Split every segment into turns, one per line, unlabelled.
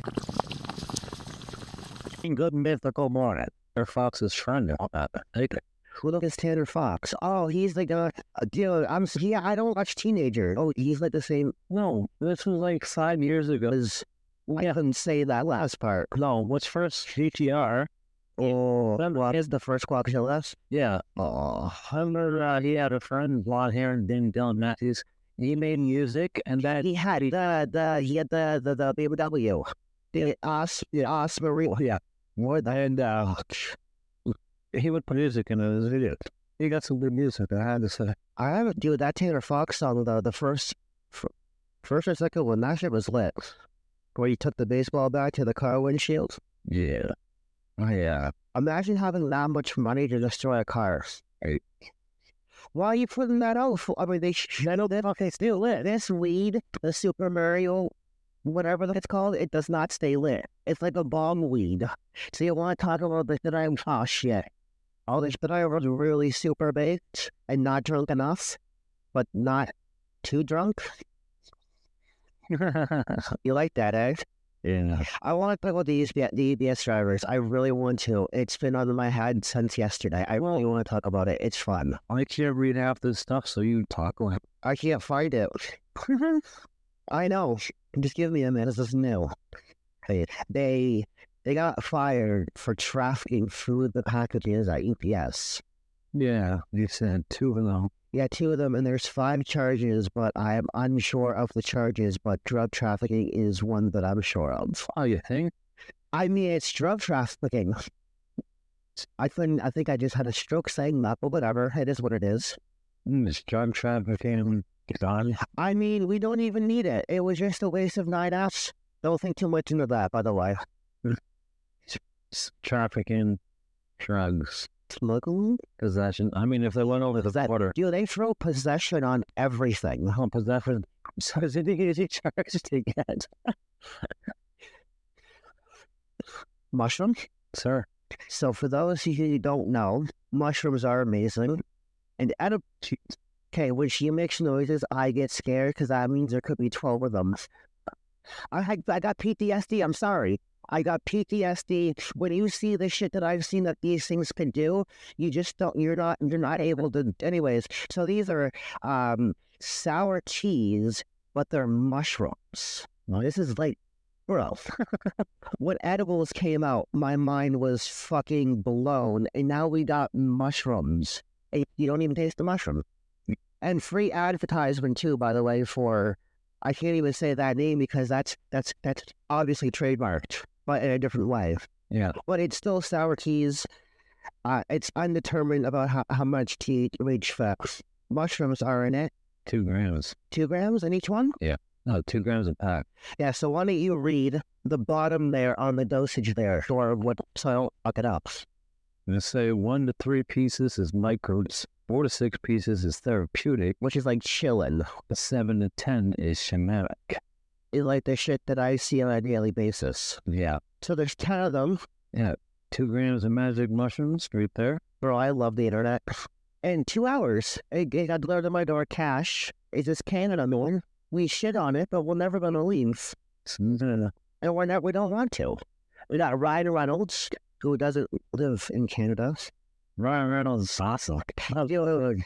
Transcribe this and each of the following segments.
Good mythical morning. Tanner Fox's friend. Who is Tanner Fox? Oh, he's like dude. I don't watch Teenager. Oh, he's like the same. No, this was like 5 years ago. I didn't say that last part. No, what's first? GTR. Oh, what is the first Quackzilla? Yeah. Oh, I remember he had a friend, blonde hair, named Dylan Matthews. He made music, and that he had the BMW, the Osprey. Yeah. More than he would put music in his videos. He got some good music, I had to say. I haven't, dude, that Taylor Fox song, the first or second one, that shit was lit. Where he took the baseball bat to the car windshield. Yeah. Oh, yeah. Imagine having that much money to destroy a car. Right. Why are you putting that out? I mean, I know that, okay, still lit. This weed, the Super Mario, whatever it's called, it does not stay lit. It's like a bong weed. So you want to talk about this that I'm, oh shit. All this that I was really super baked and not drunk enough, but not too drunk. You like that, eh? Yeah. I want to talk about the EBS drivers. I really want to. It's been on my head since yesterday. I really want to talk about it. It's fun. I can't read half this stuff, so you talk. I can't find it. I know. Just give me a minute. This is new. Hey, they got fired for trafficking through the packages at UPS. Yeah, you said 2 of them. Yeah, 2 of them, and there's 5 charges, but I'm unsure of the charges, but drug trafficking is one that I'm sure of. Oh, you think? I mean, it's drug trafficking. I think I just had a stroke saying that, but whatever, it is what it is. It's drug trafficking. Done. I mean, we don't even need it. It was just a waste of night outs. Don't think too much into that, by the way. Trafficking, drugs, smuggling, possession. I mean, if they went over the border, dude, they throw possession on everything. Oh, possession. So is it easy charge to get? Mushroom, sir. So for those who don't know, mushrooms are amazing, and okay, when she makes noises, I get scared because that means there could be 12 of them. I got PTSD. I'm sorry. I got PTSD. When you see the shit that I've seen that these things can do, you just don't. You're not able to. Anyways, so these are sour cheese, but they're mushrooms. Well, this is like, bro. When edibles came out, my mind was fucking blown, and now we got mushrooms. And you don't even taste the mushroom. And free advertisement too, by the way, for, I can't even say that name because that's obviously trademarked, but in a different way. Yeah. But it's still sour cheese. It's undetermined about how much THC mushrooms are in it. 2 grams. 2 grams in each one? Yeah. No, 2 grams a pack. Yeah, so why don't you read the bottom there on the dosage there, or what, so I don't fuck it up. I'm going to say 1 to 3 pieces is micros. 4 to 6 pieces is therapeutic, which is like chillin'. 7 to 10 is shamanic. It's like the shit that I see on a daily basis. Yeah. So there's 10 of them. Yeah. 2 grams of magic mushrooms right there. Bro, I love the internet. In 2 hours, it got delivered to my door cash. It's just Canada, man. We shit on it, but we're never gonna leave. And we don't want to. We got Ryan Reynolds, who doesn't live in Canada. Ryan Reynolds is awesome. Dude,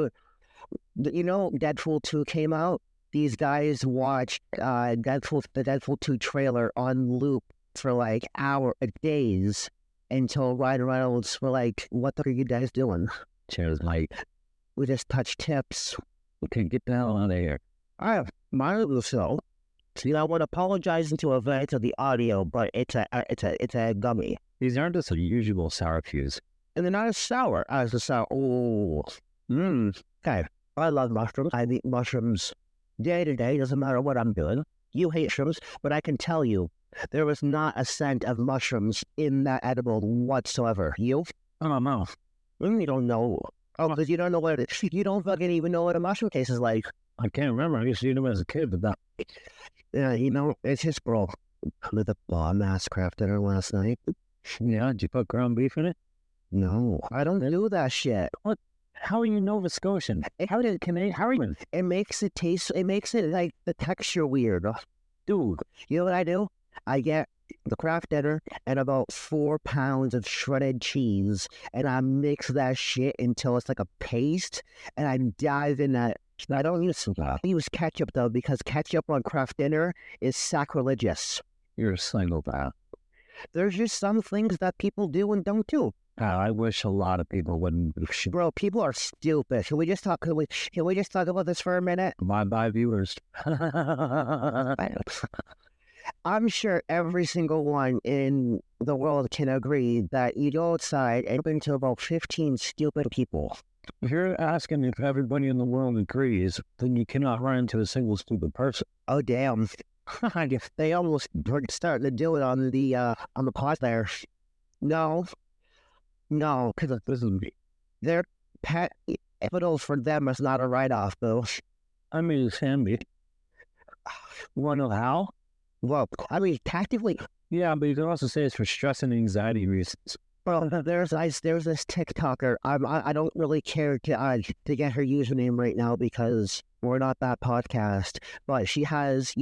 you know, Deadpool 2 came out. These guys watched the Deadpool 2 trailer on loop for like days until Ryan Reynolds were like, "What the are you guys doing?" Cheers, Mike. We just touched tips. We can get the hell out of here. I have my so. See, I want to apologize into a event of the audio, but it's a gummy. These aren't just the usual sour cues. And they're not as sour as the sour. Oh. Okay. I love mushrooms. I eat mushrooms day to day. Doesn't matter what I'm doing. You hate mushrooms, but I can tell you, there was not a scent of mushrooms in that edible whatsoever. You? I don't know. You don't know. Oh, because you don't know what it is. You don't fucking even know what a mushroom tastes like. I can't remember. I used to eat them as a kid, but that. Yeah, you know, it's just, bro. With a bomb ass craft dinner last night. Yeah, did you put ground beef in it? No, I don't do that shit. What? How are you Nova Scotian? How are you? It makes it taste, it makes it like the texture weird. Dude, you know what I do? I get the Kraft Dinner and about 4 pounds of shredded cheese, and I mix that shit until it's like a paste, and I dive in that. I don't use ketchup though, because ketchup on Kraft Dinner is sacrilegious.
You're a psychopath.
There's just some things that people do and don't do.
I wish a lot of people wouldn't.
Bro, people are stupid. Can we just talk? Can we just talk about this for a minute?
My viewers.
I'm sure every single one in the world can agree that you go outside and bump into about 15 stupid people.
If you're asking if everybody in the world agrees, then you cannot run into a single stupid person.
Oh damn! They almost starting to do it on the pod there. No, because
This is me.
their pet capital for them is not a write-off, though.
I mean, it can be. You want to know how?
Well, I mean, tactically,
Yeah, but you can also say it's for stress and anxiety reasons.
well, there's this TikToker. I don't really care to get her username right now because we're not that podcast. But she has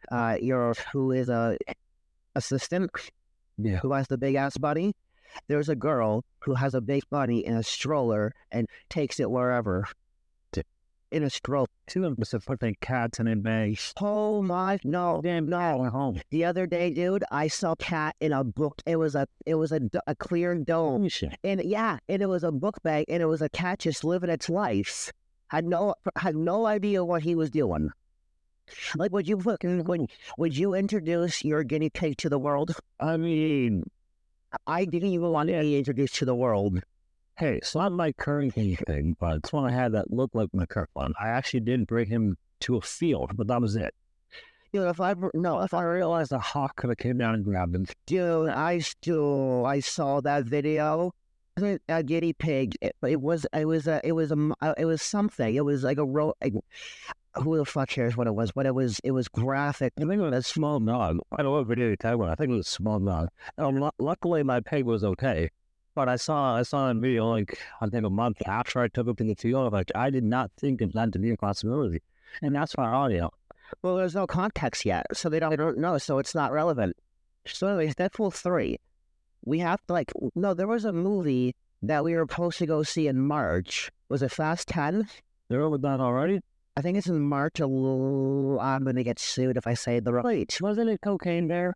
who is a assistant
Yeah.
who has the big ass body. There's a girl who has a big body in a stroller and takes it wherever. In a stroller.
Two of us have put their cats in a bag.
Oh my no.
Damn,
No.
went home.
The other day, dude, I saw cat in a book. It was a clear dome.
Oh, shit.
And it was a book bag, and it was a cat just living its life. Had no idea what he was doing. Like, would you introduce your guinea pig to the world?
I mean,
I didn't even want to be introduced to the world.
hey, it's not my current guinea pig, but it's one I had that looked like my current one. I actually did bring him to a field, but that was it.
Dude, if I
realized a hawk could have came down and grabbed him.
dude, I saw that video. A guinea pig. It was something. It was like who the fuck cares what it was? But it was graphic.
I think it was a small dog. I don't know what video you're talking about. I think it was a small dog. Luckily, my pig was okay. But I saw a video like I think a month after I took it to the field. Like I did not think of that to be a possibility, and that's my audio.
Well, there's no context yet, so they don't know, so it's not relevant. So anyways, Deadpool 3. We have to there was a movie that we were supposed to go see in March. Was it Fast 10?
They're over that already?
I think it's in March. I'm going to get sued if I say the right.
Wasn't it Cocaine Bear?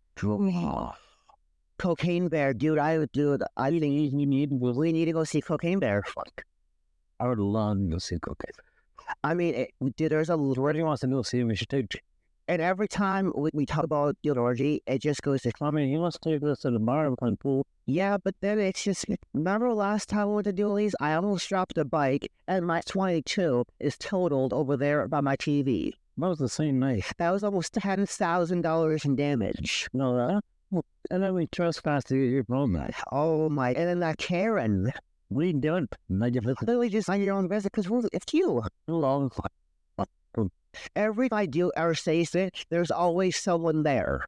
Cocaine Bear, dude. We need to go see Cocaine Bear. Fuck.
I would love to go see Cocaine.
I mean, dude, there's a...
Where do you want to go see him? We should take...
And every time we talk about the orgy, it just goes to...
I mean, he wants to take us to the Marvin pool.
Yeah, but then it's just... Remember last time we went to Dooley's? I almost dropped a bike, and my 22 is totaled over there by my TV.
That was the same night.
That was almost $10,000 in damage.
No, and then we trespassed to your phone, man.
Oh my... And then that Karen...
What are you doing?
Literally just on your own visit, because it's you.
Long.
Every time I do ever say it, there's always someone there.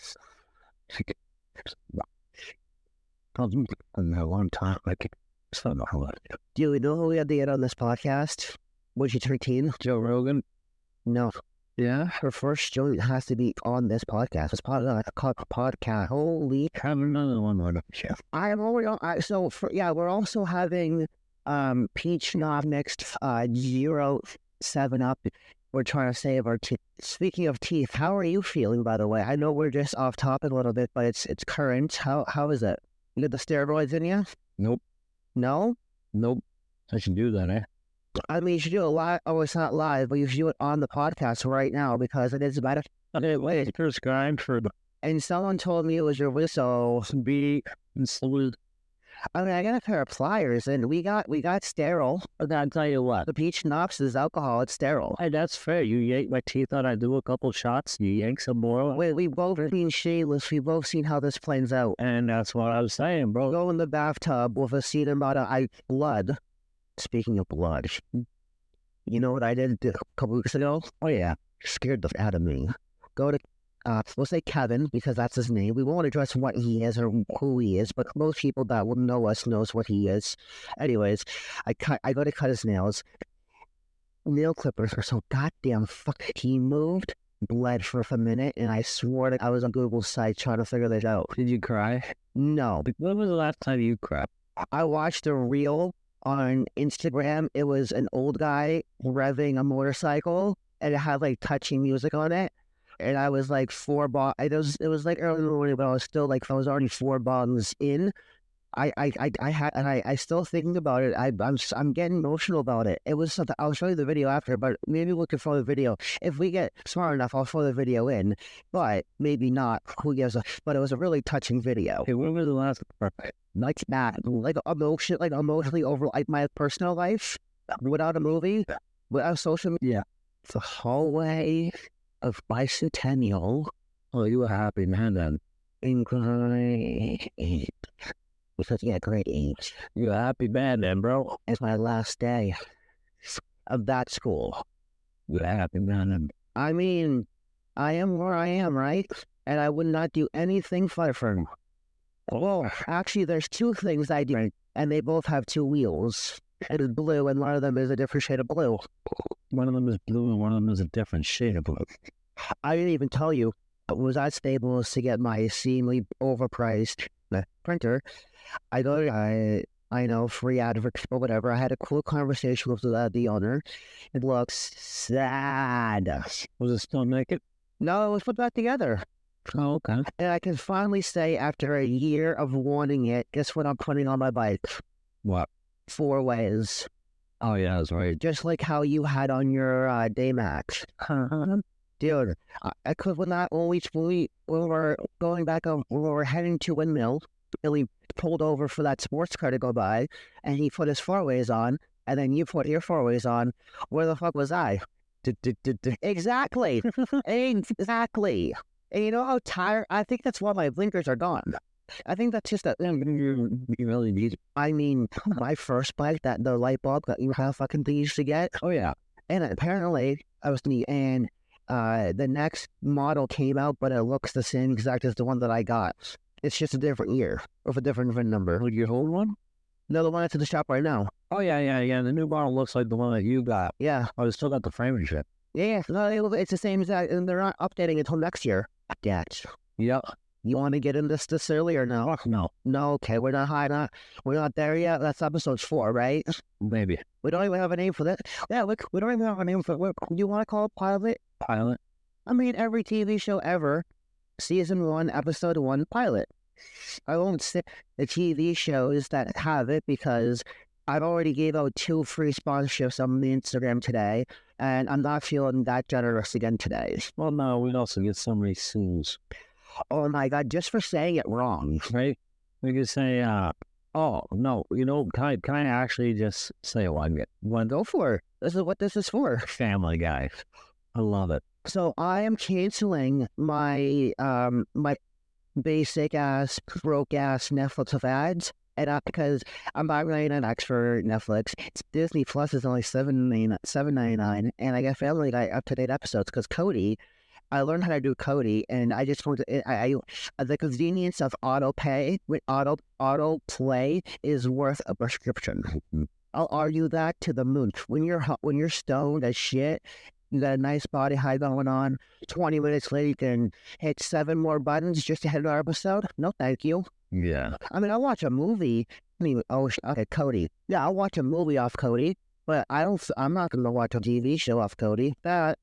One time,
Do you know who we had to get on this podcast? Was she 13?
Joe Rogan?
No.
Yeah?
Her first show has to be on this podcast. It's part of a podcast. Holy...
Have another one on the show.
We're also having Peach Knob next 0-7 Up. We're trying to save our teeth. Speaking of teeth, how are you feeling, by the way? I know we're just off topic a little bit, but it's current. How is it? You got the steroids in you?
Nope.
No?
Nope. I should do that, eh?
I mean, you should do it live. Oh, it's not live, but you should do it on the podcast right now because it is about a...
Okay, wait. Prescribed for the...
And someone told me it was your whistle.
Be salute.
I mean, I got a pair of pliers, and we got sterile.
But I'll tell you what.
The Peach Knops is alcohol. It's sterile.
Hey, that's fair. You yank my teeth out. I do a couple shots. You yank some more.
Wait, we both been shameless. We both seen how this plans out.
And that's what I was saying, bro.
Go in the bathtub with a seed about blood. Speaking of blood, you know what I did a couple weeks ago? Oh yeah, scared the f*** out of me. Go to we'll say Kevin, because that's his name. We won't address what he is or who he is, but most people that would know us knows what he is. Anyways, I go to cut his nails. Nail clippers are so goddamn fuck. He moved bled for a minute, and I swore that I was on Google site trying to figure this out.
Did you cry?
No,
When was the last time you cried?
I watched a reel on Instagram. It was an old guy revving a motorcycle, and it had like touching music on it. And I was like it was like early in the morning, but I was still like I was already 4 bottles in. I still thinking about it. I'm getting emotional about it. It was something. I'll show you the video after, but maybe we can throw the video. If we get smart enough, I'll throw the video in. But maybe not. Who gives a? But it was a really touching video.
Okay, when was the last
Like that, like emotionally over like my personal life, without a movie, without social media. The hallway of bicentennial.
Oh, you were a happy man then.
In grade 8. Because, yeah, grade 8.
You're a happy man then, bro.
It's my last day of that school.
You're a happy man then.
I mean, I am where I am, right? And I would not do anything different. Well, actually, there's 2 things I do, and they both have 2 wheels. It is blue, and one of them is a different shade of blue.
One of them is blue and one of them is a different shade of blue.
I didn't even tell you. Was I stable to get my extremely overpriced printer? I go to, I know, free adverts or whatever. I had a cool conversation with the owner. It looks sad.
Was it still naked?
No, it was put back together.
Oh, okay.
And I can finally say, after a year of wanting it, guess what I'm putting on my bike?
What?
4 ways.
Oh, yeah, that's right.
Just like how you had on your Daymax. Dude, I could when we were going back when we were heading to Windmill, Billy pulled over for that sports car to go by, and he put his 4-ways on, and then you put your 4-ways on. Where the fuck was I? Exactly. Exactly. And you know how tired? I think that's why my blinkers are gone. I think that's just
You really need it.
I mean, my first bike, the light bulb that you have fucking used to get.
Oh, yeah.
And apparently, the next model came out, but it looks the same exact as the one that I got. It's just a different year with a different VIN number.
Like your old one?
No, the one that's in the shop right now.
Oh, yeah. The new model looks like the one that you got.
Yeah.
Oh, it's still got the frame and shit.
Yeah, no, it's the same exact, and they're not updating until next year. Dad,
Yep.
you want to get into this early or no?
Fuck no.
No, okay, we're not there yet. That's episode 4, right?
Maybe.
We don't even have a name for that. Yeah, look, we don't even have a name for it. Do you want to call it pilot?
Pilot.
I mean, every TV show ever, season 1, episode 1, pilot. I won't say the TV shows that have it because I've already gave out 2 free sponsorships on the Instagram today, and I'm not feeling that generous again today.
Well, no, we'd also get so many sues.
Oh my God, just for saying it wrong.
Right? We could say, oh, no, can I actually just say one?
Go for it. This is what this is for.
Family Guy. I love it.
So I am canceling my my basic ass, broke ass Netflix of ads. And because I'm not really an expert Netflix, Disney Plus is only $7.99, and I get Family Guy up-to-date episodes because Cody, I learned how to do Cody, and I just want to, the convenience of auto pay with auto play is worth a prescription. I'll argue that to the moon. When you're stoned as shit, you got a nice body high going on. 20 minutes later, you can hit 7 more buttons just to hit another episode. No, thank you.
Yeah.
I mean, I'll watch a movie. Okay, Cody. Yeah, I'll watch a movie off Cody, but I'm not going to watch a TV show off Cody.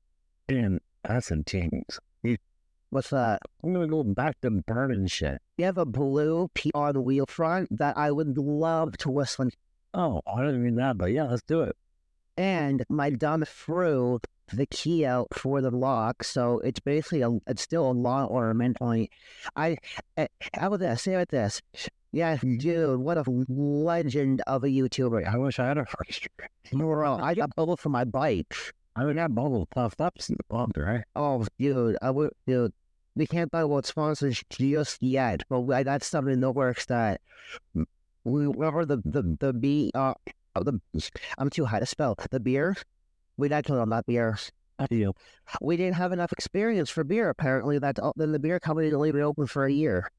And that's intense.
What's that?
I'm going to go back to burning shit.
You have a blue P on the wheel front that I would love to whistle.
Oh, I didn't mean that, but yeah, let's do it.
And my dumb threw the key out for the lock, so it's basically it's still a law ornament. How would I say it this? Yeah, dude, what a legend of a YouTuber.
I wish I had a first.
Bro, I got bubble for my bike.
I would have bubble puffed up in the bump, right?
Oh, dude, we can't buy what sponsors just yet, but that's something in the works that we remember I'm too high to spell. The beer? We actually on that beer. We didn't have enough experience for beer, apparently. Then the beer company only been open for a year.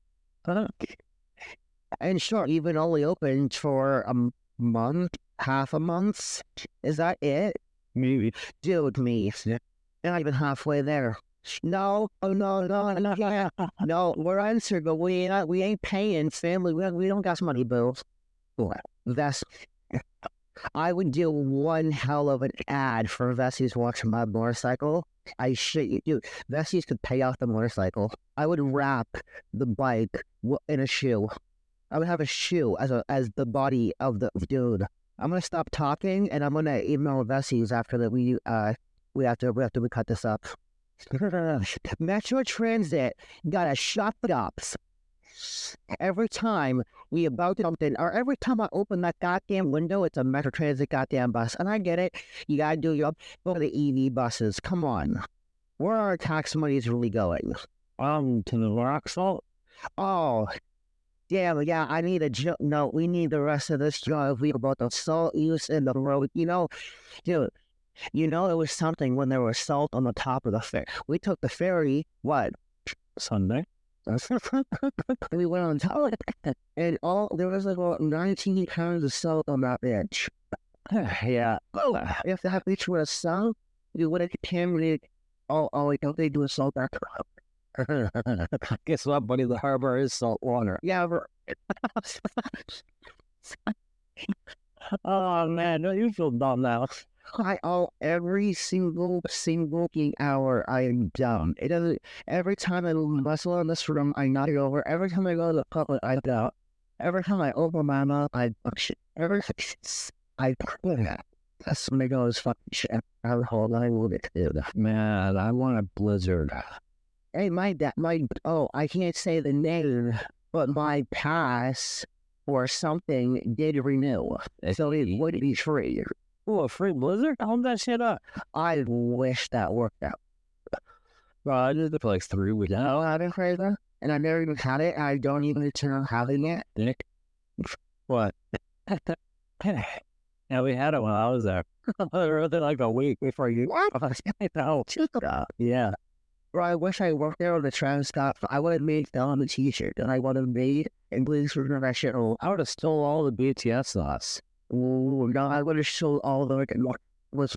And sure, even only open for a month, half a month. Is that it?
Maybe.
Dude, me.
Yeah.
Not even halfway there. No, oh no, we're answered, but we ain't paying family. We don't got money bills. That's I would do one hell of an ad for Vessies watching my motorcycle. I shit you, dude. Vessies could pay off the motorcycle. I would wrap the bike in a shoe. I would have a shoe as the body of the dude. I'm gonna stop talking and I'm gonna email Vessies after that we have to cut this up. Metro Transit got a shut up. Every time we about something, or every time I open that goddamn window, it's a Metro Transit goddamn bus. And I get it. You gotta do your go to the EV buses. Come on. Where are our tax monies really going?
To the rock salt.
Oh, damn, yeah, I need a joke. No, we need the rest of this job about the salt use in the road. Dude, it was something when there was salt on the top of the ferry. We took the ferry, what?
Sunday.
We went on top, and there was like about 19 pounds of salt on that bench.
Yeah.
Oh, if that bitch would have salt, we would have contaminated. Don't they do a salt back?
Guess what, buddy? The harbor is salt water.
Yeah,
Oh man, no, you feel dumb now.
Every single hour I am down. It doesn't. Every time I muscle on this room, I knock it over. Every time I go to the public, I doubt. Every time I open my mouth, I shit. That's when it goes fucking shit. I will get to that.
Man, I want a blizzard.
Hey, I can't say the name, but my pass or something did renew, so it would be free.
Oh, a free blizzard? Hold that shit up.
I wish that worked out.
Well, I did it for like 3 weeks.
No, I didn't crazy, and I never even had it. I don't even intend on having it.
Dick. What? Yeah, we had it when I was there. Like a week before you.
What?
Yeah.
Bro, I wish I worked there on the tram stop. I would have made fell on the t-shirt, and I would have made and please remember that shit.
I would have stole all the BTS sauce.
Oh, no, I would have sold all the was.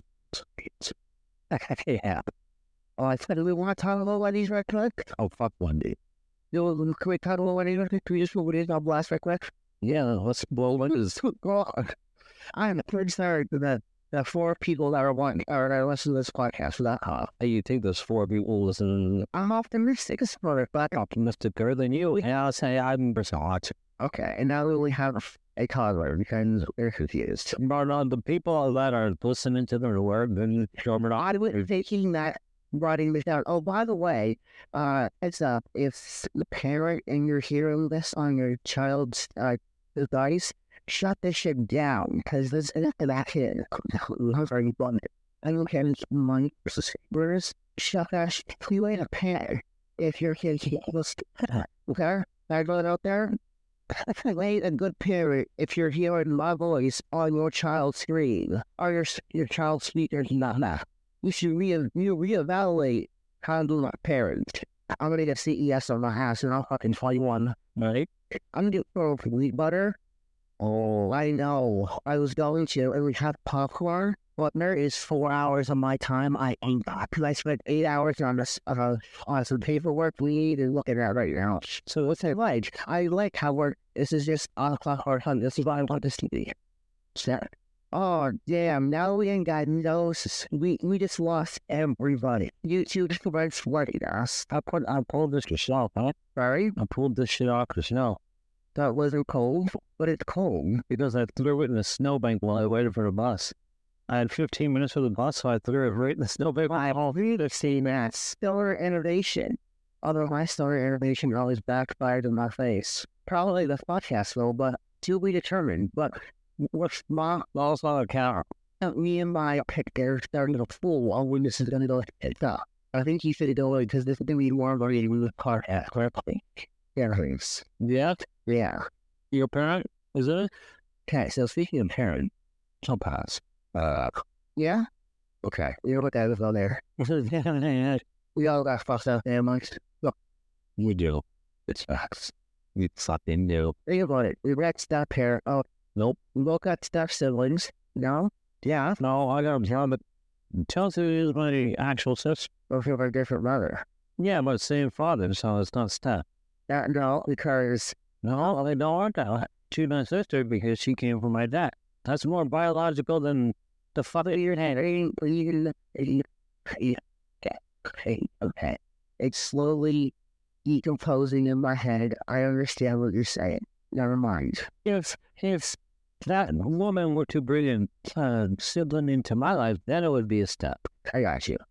Yeah.
Oh, I said, do we want to talk about Wendy's right quick?
Oh, fuck Wendy.
Can we talk about Wendy's right quick? Can we just put it on blast right quick?
Yeah, let's blow Wendy's.
God, I am pretty sorry that the 4 people that are listening to this podcast for that half.
Hey, you think there's 4 people listening?
I'm optimistic as fuck, but
optimisticer than you. Yeah, I'll say I'm not.
Okay, and now we only have a toddler because they're confused.
But the people that are listening to their word, then
I was thinking that writing this down. Oh, by the way, it's if the parent and you're hearing this on your child's device, shut this shit down because this that kid very blunt. I don't care if it's money versus shut that shit. You ain't a parent if your kid was okay. I got it out there. You ain't a good parent if you're hearing my voice on your child's screen or your child's speakers. Nah. You should reevaluate how to do my parent. I'm gonna get CES on my house and I'll fucking 21.
Right?
I'm gonna do wheat butter. Oh, I know. I was going to, and we have popcorn. But there is 4 hours of my time I ain't got because I spent 8 hours on some paperwork we need to look at that right now. So what's I like? I like how this is just on o'clock or hunt. This is what I want to see. Oh damn! Now we ain't got no. We just lost everybody. YouTube just went sweating us.
I pulled this yourself, huh?
Sorry,
I pulled this shit off the snow.
That wasn't cold, but it's cold.
Because I threw it in a snowbank while I waited for the bus. I had 15 minutes for the bus, so I threw it right in the snowbank.
I've really seen that. Stellar innovation. Although my stellar innovation always backfired in my face. Probably the podcast will, but to be determined. But what's my
lost on a car?
Me and my pick there starting to fool while when this is going to go it up. I think he said it away because this is going to be more already with the car correctly. Yeah, thanks.
Yeah?
Yeah.
Your parent? Is it?
Okay, so speaking of parent,
I'll pass.
Yeah? Okay. You know what that is on there. We all got fucked up there amongst. Look.
We do. It's facts. We fucking do.
Think about it. We got step parent. Oh,
nope.
We both got step siblings. No? Yeah.
No, I got them Chelsea is my actual sister.
Or if you have a different mother.
Yeah, but same father, so it's not step.
No, because
No, they don't want that. She's my sister because she came from my dad. That's more biological than the father in your head.
Okay. It's slowly decomposing in my head. I understand what you're saying. Never mind.
If that woman were to bring a sibling into my life, then it would be a step.
I got you.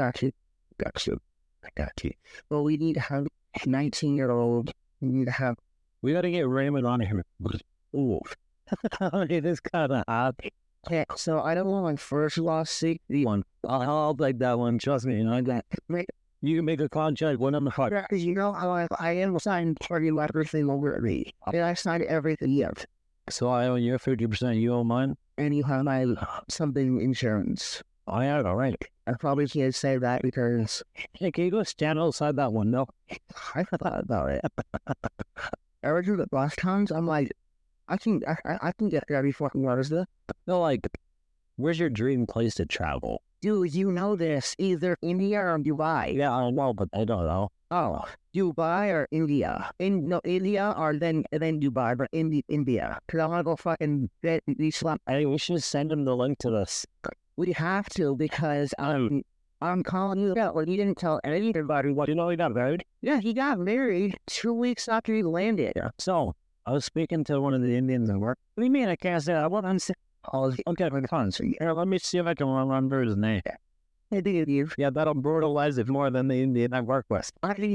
Well, we need to have a 19-year-old. We need to have.
We got to get Raymond on here. Ooh. It is kind of hot.
Okay, so I don't want my first lawsuit.
One. I'll take that one. Trust me. You know that. You can make a contract when I'm hot.
Because you know how I am signed for you everything over me. And I signed everything yet.
So I own your 50%, you own mine?
And you have my something insurance.
Oh, yeah, all right.
I probably can't say that because...
Hey, can you go stand outside that window?
I thought about it. Ever do the bus times? I'm like, I can get there before Wednesday.
No, like, where's your dream place to travel?
Dude, you know this. Either India or Dubai.
Yeah, I know, but I don't know.
Oh, Dubai or India? India or then Dubai, but India. Because I want to go fucking get these slap.
Hey, we should send him the link to this.
We have to because I'm calling you out. Well, you didn't tell anybody what.
You know he got married?
Yeah, he got married 2 weeks after he landed.
Yeah. So, I was speaking to one of the Indians at work. What do you mean I can't say that? What I'm saying? Okay, here, let me see if I can remember his name. Yeah, that'll brutalize it more than the Indian I work with.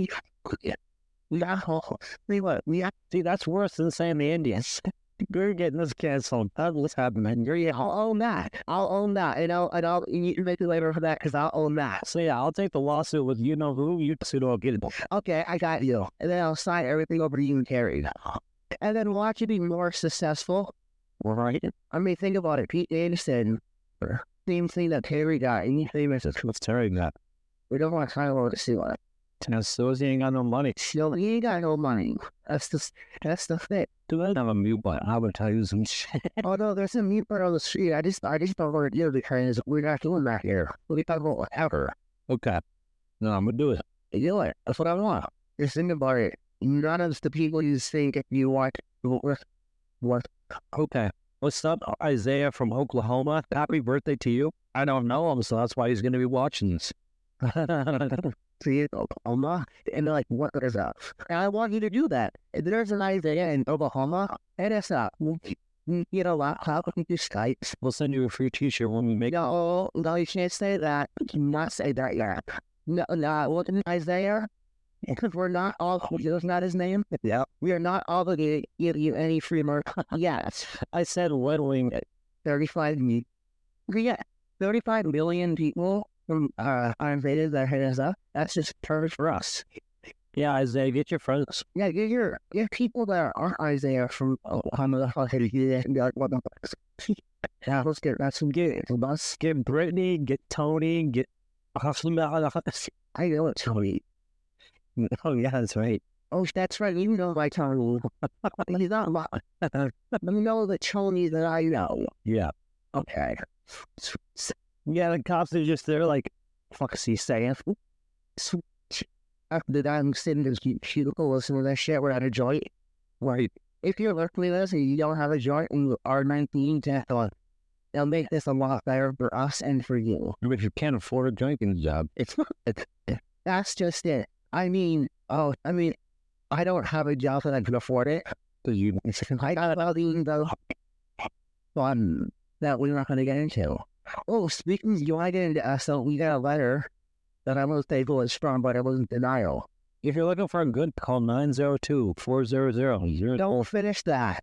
See, that's worse than saying the Indians. You're getting this canceled. What's happening?
I'll own that. And I'll you need to make it later for that because I'll own that.
So yeah, I'll take the lawsuit with you know who, you pseudo get it.
Okay, I got you. And then I'll sign everything over to you and Terry. And then watch you be more successful.
Right?
I mean, think about it. Pete Davidson, same thing that Terry got. Any famous?
What's Terry got?
We don't want to sign over to see what.
So he ain't got no money.
Still, he ain't got no money. That's the thing.
Do I have a mute button? I would tell you some shit.
Oh no, there's a mute button on the street. I just don't want to do it because we're not doing that here. We'll be talking about whatever.
Okay. No, I'm gonna do it.
You do it. That's what I want. Just think about it. None of the people you think you want. What?
Okay. What's up, Isaiah from Oklahoma? Happy birthday to you. I don't know him, so that's why he's going to be watching this.
See, Oklahoma? And they're like, what is that? And I want you to do that. If there's an Isaiah in Oklahoma, hit us up. You get a laptop, we can do Skype.
We'll send you a free t-shirt when we make it.
No, you can't say that. You cannot say that yet. No, wasn't Isaiah? Because we're not all, that's not his name.
Yeah.
We are not obligated to give you any free merch. Yes.
I said when we
35 million. Yeah. 35 million people are invaded that hit us up. That's just perfect for us.
Yeah, Isaiah, get your friends.
Yeah, get people that aren't Isaiah from Oklahoma. What the fuck? Yeah, let's get that some good.
Let's get Brittany, get Tony, get
I know it's Tony.
Oh, yeah, that's right.
Oh, that's right. You know my Tony. He's not my... You know the Tony that I know.
Yeah.
Okay.
Yeah, the cops are just there like, fuck is he saying?
After that, I'm sitting in this cubicle listening to that shit without a joint.
Right.
If you're listening to this and you don't have a joint and you are 19, they'll make this a lot better for us and for you.
But you can't afford a drinking job.
That's just it. I mean, I don't have a job that I can afford it. I got about even the fun that we're not going to get into. Oh, speaking of, you want to get into so we got a letter that I most thankful is from, but it was in denial.
If you're looking for a good, call 902-400.
Don't finish that.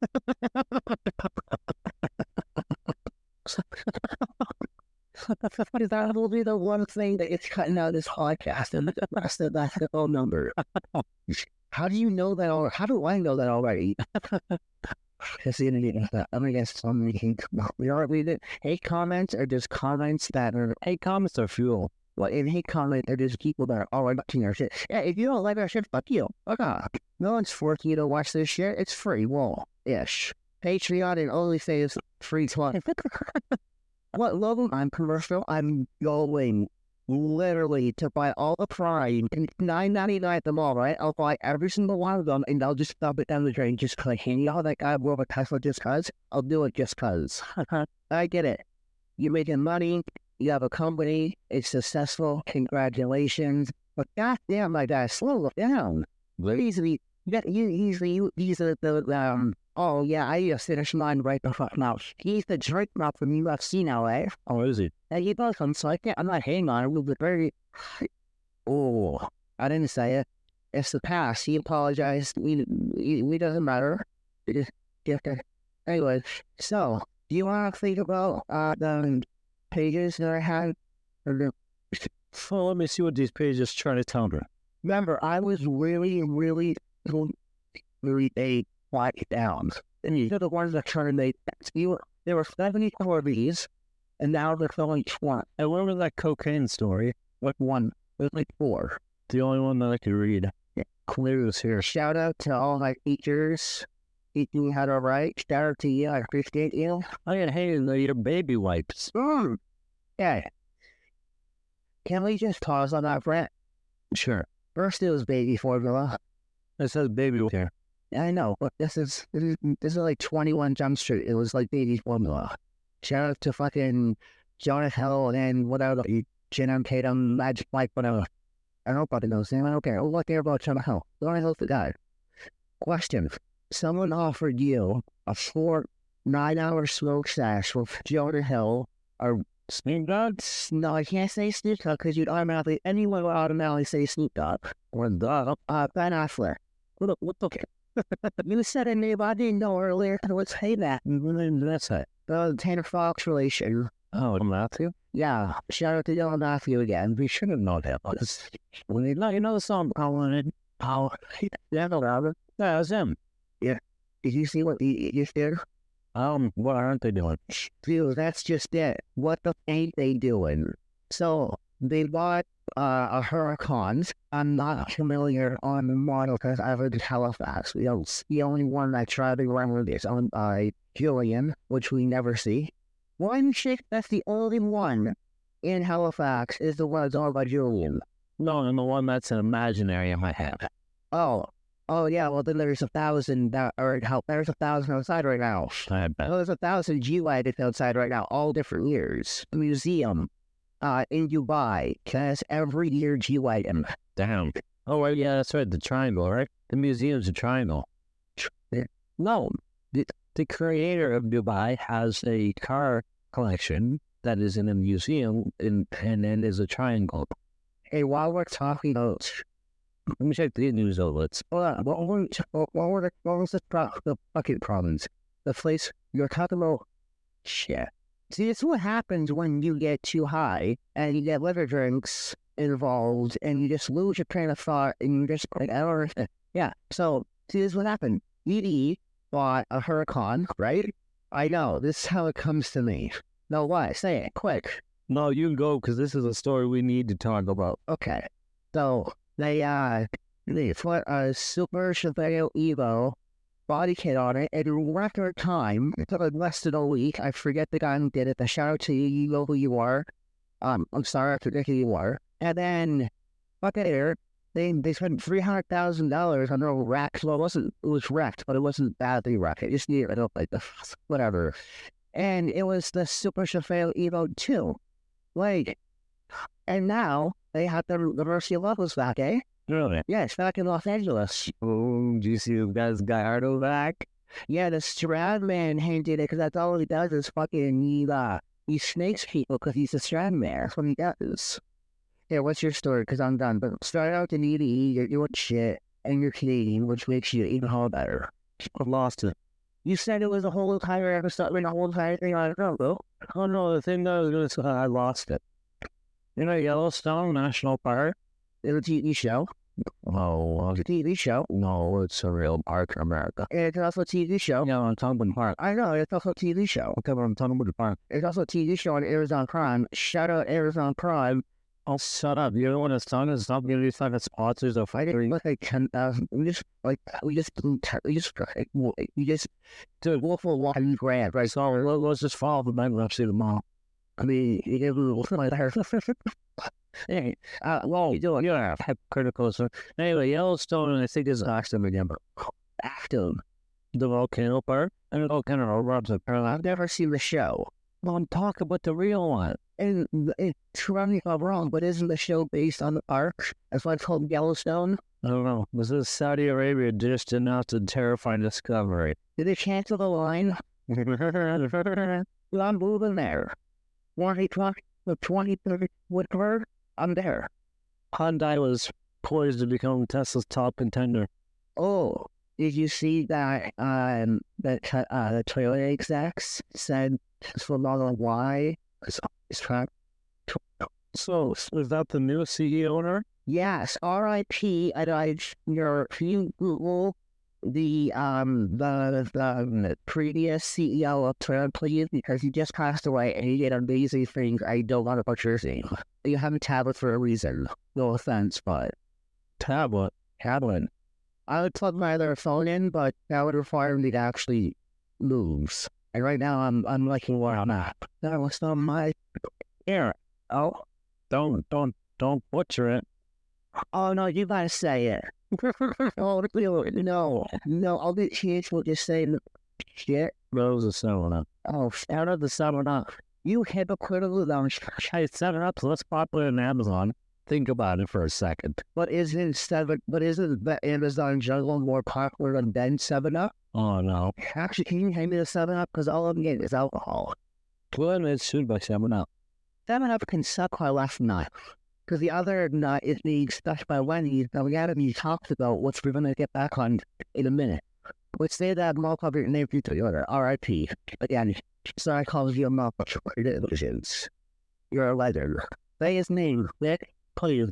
That will be the one thing that is cutting out this podcast, and the rest of that's the phone number. How do you know that? How do I know that already? It's the internet. I'm gonna get some hate. We are reading hate comments or just comments that are
hate comments are fuel.
Well, in hate comments, are just people that are already watching our shit. Yeah, if you don't like our shit, fuck you. Fuck off. No one's forcing you to watch this shit. It's free. Well, ish. Patreon and OnlyFans free 20. What logo? I'm commercial. I'm going literally to buy all the Prime and $9.99 at the mall, right? I'll buy every single one of them and I'll just dump it down the drain just because I hate you know that guy drove a Tesla just cause? I'll do it just cause. I get it. You're making money, you have a company, it's successful, congratulations. But goddamn, my guy, slow it down. Easily, these are the, oh yeah, I just finished mine right the fuck now. He's the Drake map from UFC now, eh?
Oh, is he?
And he does come, so I'm not hating on him, we'll be very, oh, I didn't say it. It's the past, he apologized, we doesn't matter. Anyway, so, do you want to think about the pages that I had?
Well, let me see what these pages trying to tell me.
Remember, I was really a quiet down. And these are the ones that turned they there were 74 of these, and now there's only 20.
I remember that cocaine story.
What one? There's like 4.
The only one that I could read. Clues here.
Shout out to all my teachers teaching me how to write. Shout out to you. I appreciate you.
I had hated your baby wipes.
Yeah. Can we just pause on that, Brent?
Sure.
First it was baby formula.
It says baby here.
I know, but this is like 21 Jump Street. It was like baby formula. Shout out to fucking Jonah Hill and whatever, Jenna Tatum, Magic Mike, whatever. I don't fucking know his name. I don't care. All I care about Jonah Hill. Jonah Hill's the guy. Question. Someone offered you a 9-hour smoke sesh with Jonah Hill or
Snoop Dogg?
No, I can't say Snoop Dogg because anyone would automatically say Snoop Dogg.
Or Dogg.
Ben Affleck. What the You said a name I didn't know earlier. Let's say that.
That's it.
The Tanner Fox relation.
Oh, Matthew?
Yeah. Shout out to Dylan Matthew again.
We should have known that. You know the song Power.
Yeah, no problem.
That was him.
Yeah. Did you see what he just did?
What aren't they doing?
Dude, that's just it. What the ain't they doing? So, they bought a Huracan. I'm not familiar on the model because I lived in Halifax. The only one I tried to run with is owned by Julian, which we never see. One chick that's the only one in Halifax is the one that's owned by Julian.
No, and the one that's an imaginary in my head.
Oh yeah, well then there's 1,000 there's 1,000 outside right now.
I bet.
There's 1,000 G-Wagons outside right now, all different years. The museum in Dubai has every year G-Wagon.
Damn. Oh right, yeah, that's right, the triangle, right? The museum's a triangle. No, the creator of Dubai has a car collection that is in a museum and then is a triangle.
Hey, while we're talking about
let me check the news outlets.
What was the fucking province? The place you're talking about? Shit. See, it's what happens when you get too high and you get liver drinks involved and you just lose your train of thought and you just like, yeah. So, see, this is what happened. ED bought a Huracan, right? I know. This is how it comes to me. No, why? Say it quick.
No, you can go because this is a story we need to talk about.
Okay. So, they put a Super Chevelle Evo body kit on it in record time. It took like less than a week. I forget the guy who did it, but shout out to you. You know who you are. I'm sorry, I forget who you are. And then, fuck it here. They spent $300,000 on their wrecked. Well, it was wrecked, but it wasn't badly wrecked. It just needed it up like the whatever. And it was the Super Chevelle Evo 2. Like, and now they have the University of Levels back, eh?
Really?
Yes, back in Los Angeles.
Oh, do you see the guy's Gallardo back?
Yeah, the Strad man did it because that's all he does is fucking he snakes people because he's a Strad man. That's what he does. Here, what's your story? Because I'm done. But start out in EDE, you're doing shit, and you're Canadian, which makes you even all better.
I lost it.
You said it was a whole entire episode, a whole entire thing on it.
Oh no, the thing that I was going to say, I lost it. You know Yellowstone National Park?
It's a TV show.
Oh,
it's a TV show.
No, it's a real park in America.
It's also a TV show.
Yeah, I'm talking about the park.
I know, it's also a TV show.
Okay, but I'm talking about the park.
It's also a TV show on Amazon Prime. Shout out Amazon Prime.
Oh, shut up. You don't want to start and stop getting these fucking sponsors of
fighting. Look like 10,000. We just do it. Wolf will $1 grand, right?
So let's just follow the bankruptcy tomorrow.
I mean, it was like
Hey, well, you're hypocritical. So anyway, Yellowstone, I think is awesome again, but after the volcano part, and the volcano erupts apparently.
I've never seen the show.
Well, I'm talking about the real one.
And correct me if I'm wrong, but isn't the show based on the park? That's why it's called Yellowstone.
I don't know. Was this Saudi Arabia just announced a terrifying discovery?
Did they cancel the line? Well, I'm moving there. 1 o'clock, the 23rd, whatever, I'm there.
Hyundai was poised to become Tesla's top contender.
Oh, did you see that the Toyota execs said for Model Y is trapped?
So, is that the new CEO owner?
Yes, R.I.P. If you Google the previous CEO of Toyota, please, because he just passed away and he did amazing things. I don't know about your name. You have a tablet for a reason. No offense, but
Tablet.
I would plug my other phone in, but that would require me to actually move. And right now, I'm looking where I'm at. That was not my.
Here. Oh, don't butcher it.
Oh no, you gotta say it. Oh no, I'll be changed. We'll just say shit.
Rose of 7-Up.
Oh, out of the 7-Up. You hypocritical lunch.
Hey, 7-Up's less popular than Amazon. Think about it for a second.
But isn't the Amazon Jungle more popular than 7-Up?
Oh no.
Actually, can you hand me the 7-Up? Because all I'm getting is alcohol.
Well, it's soon by 7-Up.
7-Up can suck my left nut. Because the other nut is being stuck by Wendy's. Now, we haven't even talked about which we're going to get back on in a minute. But say that multiple your name to Toyota. R.I.P. Again, sorry, calling you a multiple illusions. You're a legend. Say his name, Rick. Please.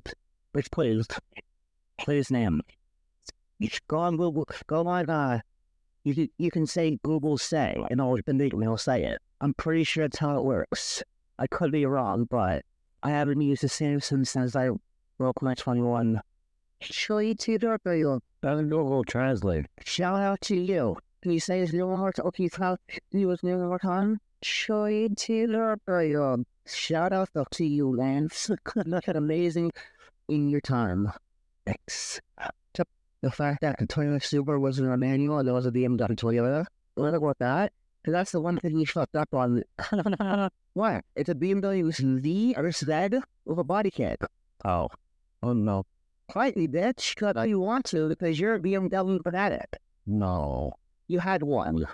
Please name. Go on Google. Go on, you can say Google say, and I'll say it. I'm pretty sure that's how it works. I could be wrong, but I haven't used the Samsung since I broke my 21. Should to you.
Doesn't Google Translate.
Shout out to you. Can you say his name one more time? Okay, you his name one more time. Should to you. Shout out to you, Lance. Look at amazing in your time. Thanks. The fact that the Toyota Supra wasn't a manual and it was a BMW Toyota. Look about that. Because that's the one thing you fucked up on. What? It's a BMW Z or Z with a body kit.
Oh no.
Slightly, bitch. Because you want to, because you're a BMW fanatic.
No.
You had one.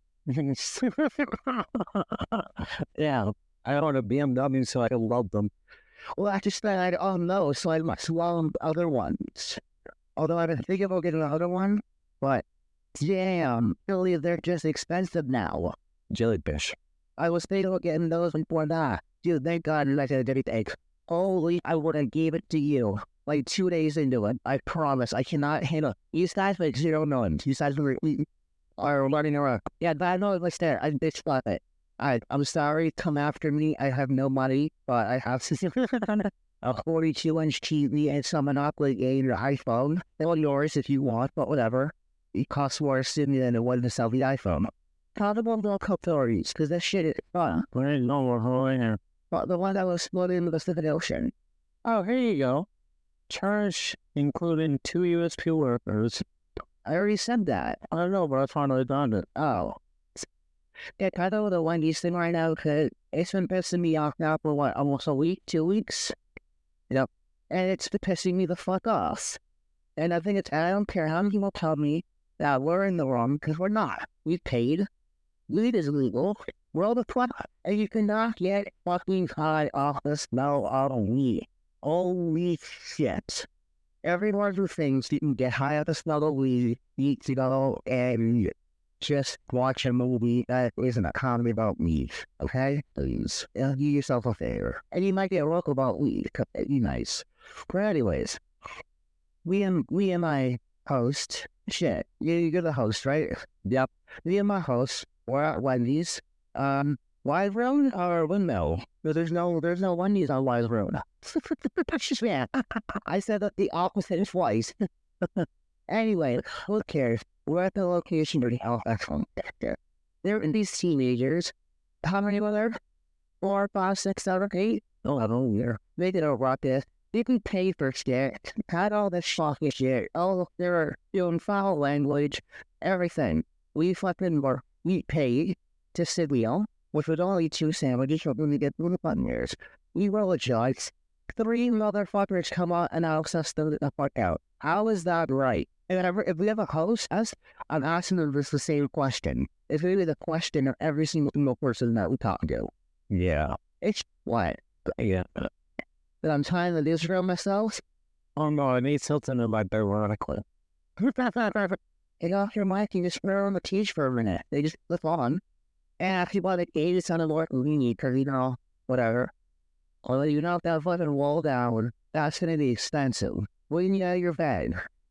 Yeah. I own a BMW, so I love them.
Well, I just said, oh no, so I must love other ones. Although I've been thinking about getting another one, but damn, really, they're just expensive now.
Jellyfish.
I was thinking about getting those before that. Dude, thank God I did everything. Holy, I would have gave it to you. Like 2 days into it. I promise. I cannot handle it. These guys make zero knowing. These guys are running around. Yeah, but I know it was there. I bitch about it. I'm sorry. Come after me. I have no money, but I have a 42-inch TV and some Monopoly game or iPhone. They're yours if you want, but whatever. It costs more to me than it was to sell the iPhone. Talk about the stories, because that shit is fun.
There ain't no more holding here.
But the one that was floating in the Pacific Ocean.
Oh, here you go. Charge including 2 USP workers.
I already said that.
I don't know, but I finally done it.
Oh. Yeah, I know the Wendy's thing right now, because it's been pissing me off now for what, almost a week, 2 weeks? Yep. And it's been pissing me the fuck off. And I think I don't care how many people tell me that we're in the wrong, because we're not. We've paid. Weed is legal. We're all the fuck. And you cannot get fucking high off the smell of weed. Holy shit. Everyone who thinks you can get high off the smell of weed needs to go and just watch a movie that isn't a comedy about weed. Okay? Please. Do yourself a favor. And you might get a look about weed, because it'd be nice. But anyways, we and my host, shit, you're the host, right? Yep. Me and my host, we're at Wendy's. Wide Road or Windmill? There's no Wendy's on Wide Road. Yeah. I said that the opposite is twice. Anyway, who cares? We're at the location where the Halifax one. There are these teenagers. How many were there? 4, 5, 6, 7, 8, 11 year. They did a rocket. Didn't pay for shit. Had all this fucking shit. Oh, they were doing foul language. Everything. We paid to sit meal, which was only 2 sandwiches, so we get 2 years. We roll a judge. 3 motherfuckers come out and ask us to the fuck out. How is that right? And if we have a host, I'm asking them this the same question. It's really the question of every single person that we talk to.
Yeah.
It's what?
Yeah.
That I'm trying to do for myself?
Oh no, I need something about ironically.
Get off your mic and just throw on the teach for a minute. They just flip on. And if you want to gauge it on the more convenient, because, whatever. Although you knock that fucking wall down, that's going to be expensive. When you out of your bed,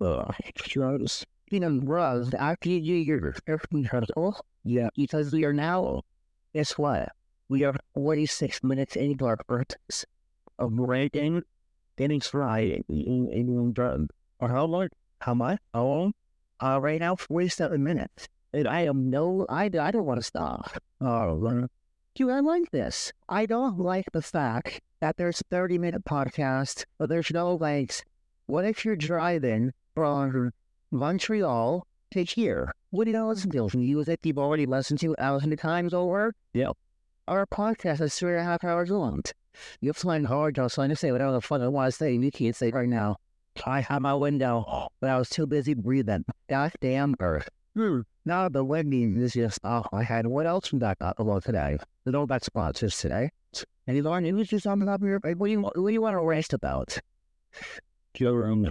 just drugs after you do your rehearsal, yeah, because we are now, guess what? We are 46 minutes into our practice of breaking, getting fried, eating drugs. Or how long? How much? How long? Right now, 47 minutes. And I don't want to stop. Oh, dude, I like this. I don't like the fact that there's 30-minute podcasts, but there's no lengths. What if you're driving from Montreal to here? What do you listen to? Music you've already listened to 1,000 times over? Yep. Our podcast is 3.5 hours long. You have to find hard just trying to say whatever the fuck I want to say. You can't say right now. I had my window, but I was too busy breathing. Goddamn earth. Now the winding is just, I had what else from that about today? The no back sponsors today. And you learned it was just something up here. What do you want to rest about? Joe Rogan,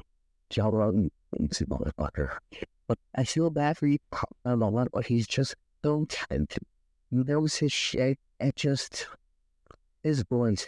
motherfucker. But I feel bad for you. I don't know what he's just so talented. Knows his shit. It just is voice.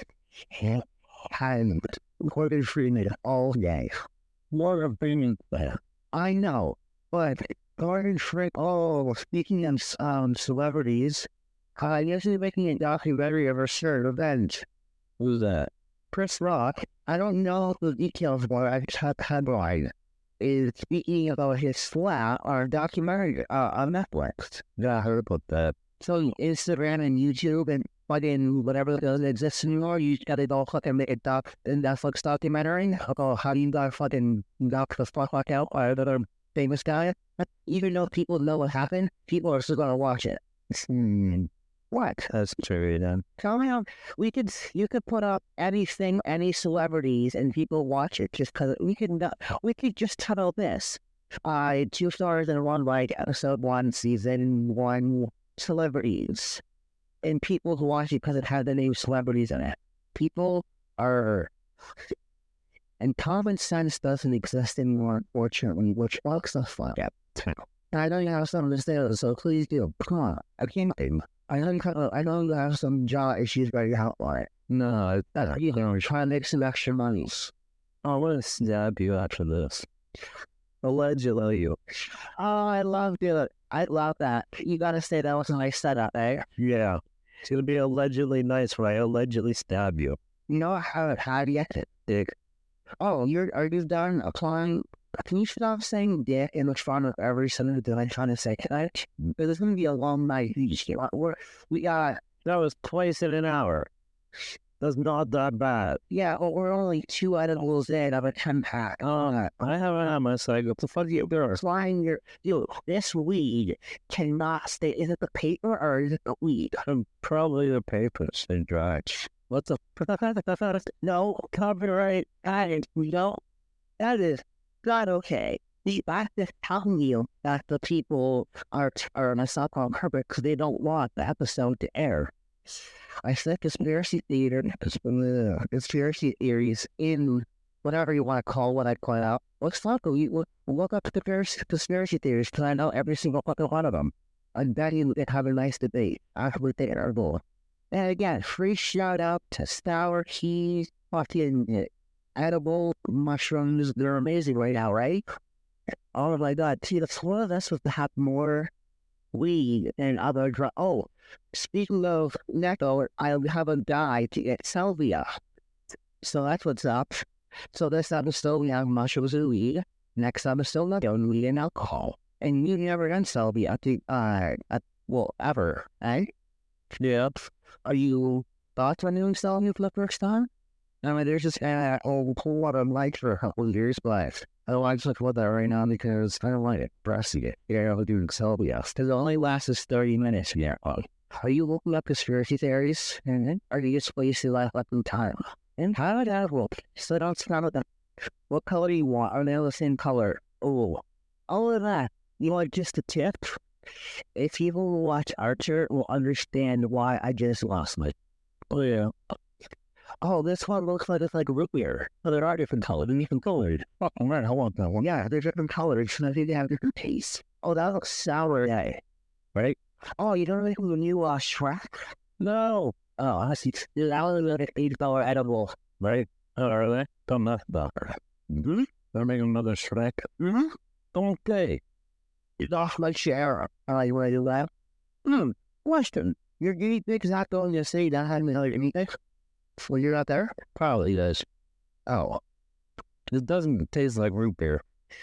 And Morgan Freeman all day. Morgan Freeman. I know, but Morgan Freeman. Oh, speaking of celebrities, yesterday making a documentary of a certain event. Who's that? Chris Rock. I don't know the details, but I just had the headline. Is speaking about his flat or documentary on Netflix. Yeah, I heard about that. So Instagram and YouTube and fucking whatever doesn't exist anymore, you gotta go fucking make a Netflix documentary about how you got fucking knocked the fuck out by another famous guy. Even though people know what happened, people are still gonna watch it. What?
That's true, then.
Come on, you could put up anything, any celebrities, and people watch it just because we could just title this. 2 stars and 1 like episode 1, season 1, celebrities. And people who watch it because it had the name celebrities in it. People are... And common sense doesn't exist anymore, unfortunately, which fucks the fuck up. I know you have something to say, so please do. Come on, I can't... I know you have some jaw issues by your outline. No, you're trying to make some extra money.
I want to stab you after this. Allegedly.
Oh, I love it. I love that. You gotta say that was a nice setup, eh?
Yeah. It's gonna be allegedly nice when I allegedly stab you.
You know how do you get it, Dick? Oh, are you done applying? Can you stop saying dick in the front of every sentence that I'm trying to say tonight? There's gonna be a long night. We got...
That was twice in an hour. That's not that bad.
Yeah, well, we're only 2 edibles in of a 10-pack.
I haven't had my cycle. What the fuck are you doing?
Flying your... Dude, this weed cannot stay... Is it the paper or is it the weed?
Probably the paper. Stay dry. What the...
No, copyright. We don't... That is not okay. I'm just telling you that the people are myself on purpose because they don't want the episode to air. I said conspiracy theories in whatever you want to call what I call out. Let's talk. We'll look up conspiracy theories because I know every single fucking one of them. I bet you they have a nice debate after we take our goal. And again, free shout out to Sour Keys, fucking edible mushrooms. They're amazing right now, right? Oh my god. See, the one of us was to have more weed and other drugs. Oh, speaking of Necco, I have a guy to get salvia. So that's what's up. So this episode we have mushrooms and weed. Next episode, not on weed and alcohol. And you never done salvia, ever, eh?
Yep.
Are you thoughts on doing Stallion for the first time? I mean, there's just a whole lot of likes for a couple of years, but I don't like to look about that right now because I don't like it. Pressing it. Yeah, I'm doing Sylvia. Because it only lasts 30 minutes. Yeah. Are you looking up conspiracy theories? And are you just wasting life up in time? And how did that work? So don't start with that. What color do you want? Are they all the same color? Oh, all of that. You want just a tip? If people who watch Archer will understand why I just lost my. Oh, yeah. Oh, this one looks like it's like root beer. Oh, there are different colors and different colored. Oh, man, I want that one. Yeah, they're different colors and I think they have different tastes. Oh, that looks sour. Yeah. Right? Oh, you don't think the new Shrek? No. Oh, I see. Dude, that was like an $8 edible. Right? Oh, are they? Don't mess about her. Mm-hmm. They're making another Shrek. Mm-hmm. Don't they? Get off my chair. All right, you ready to laugh? Question. Your guinea pig's not going to say that had me like anything? Well, you're not there? Probably does. Oh. It doesn't taste like root beer.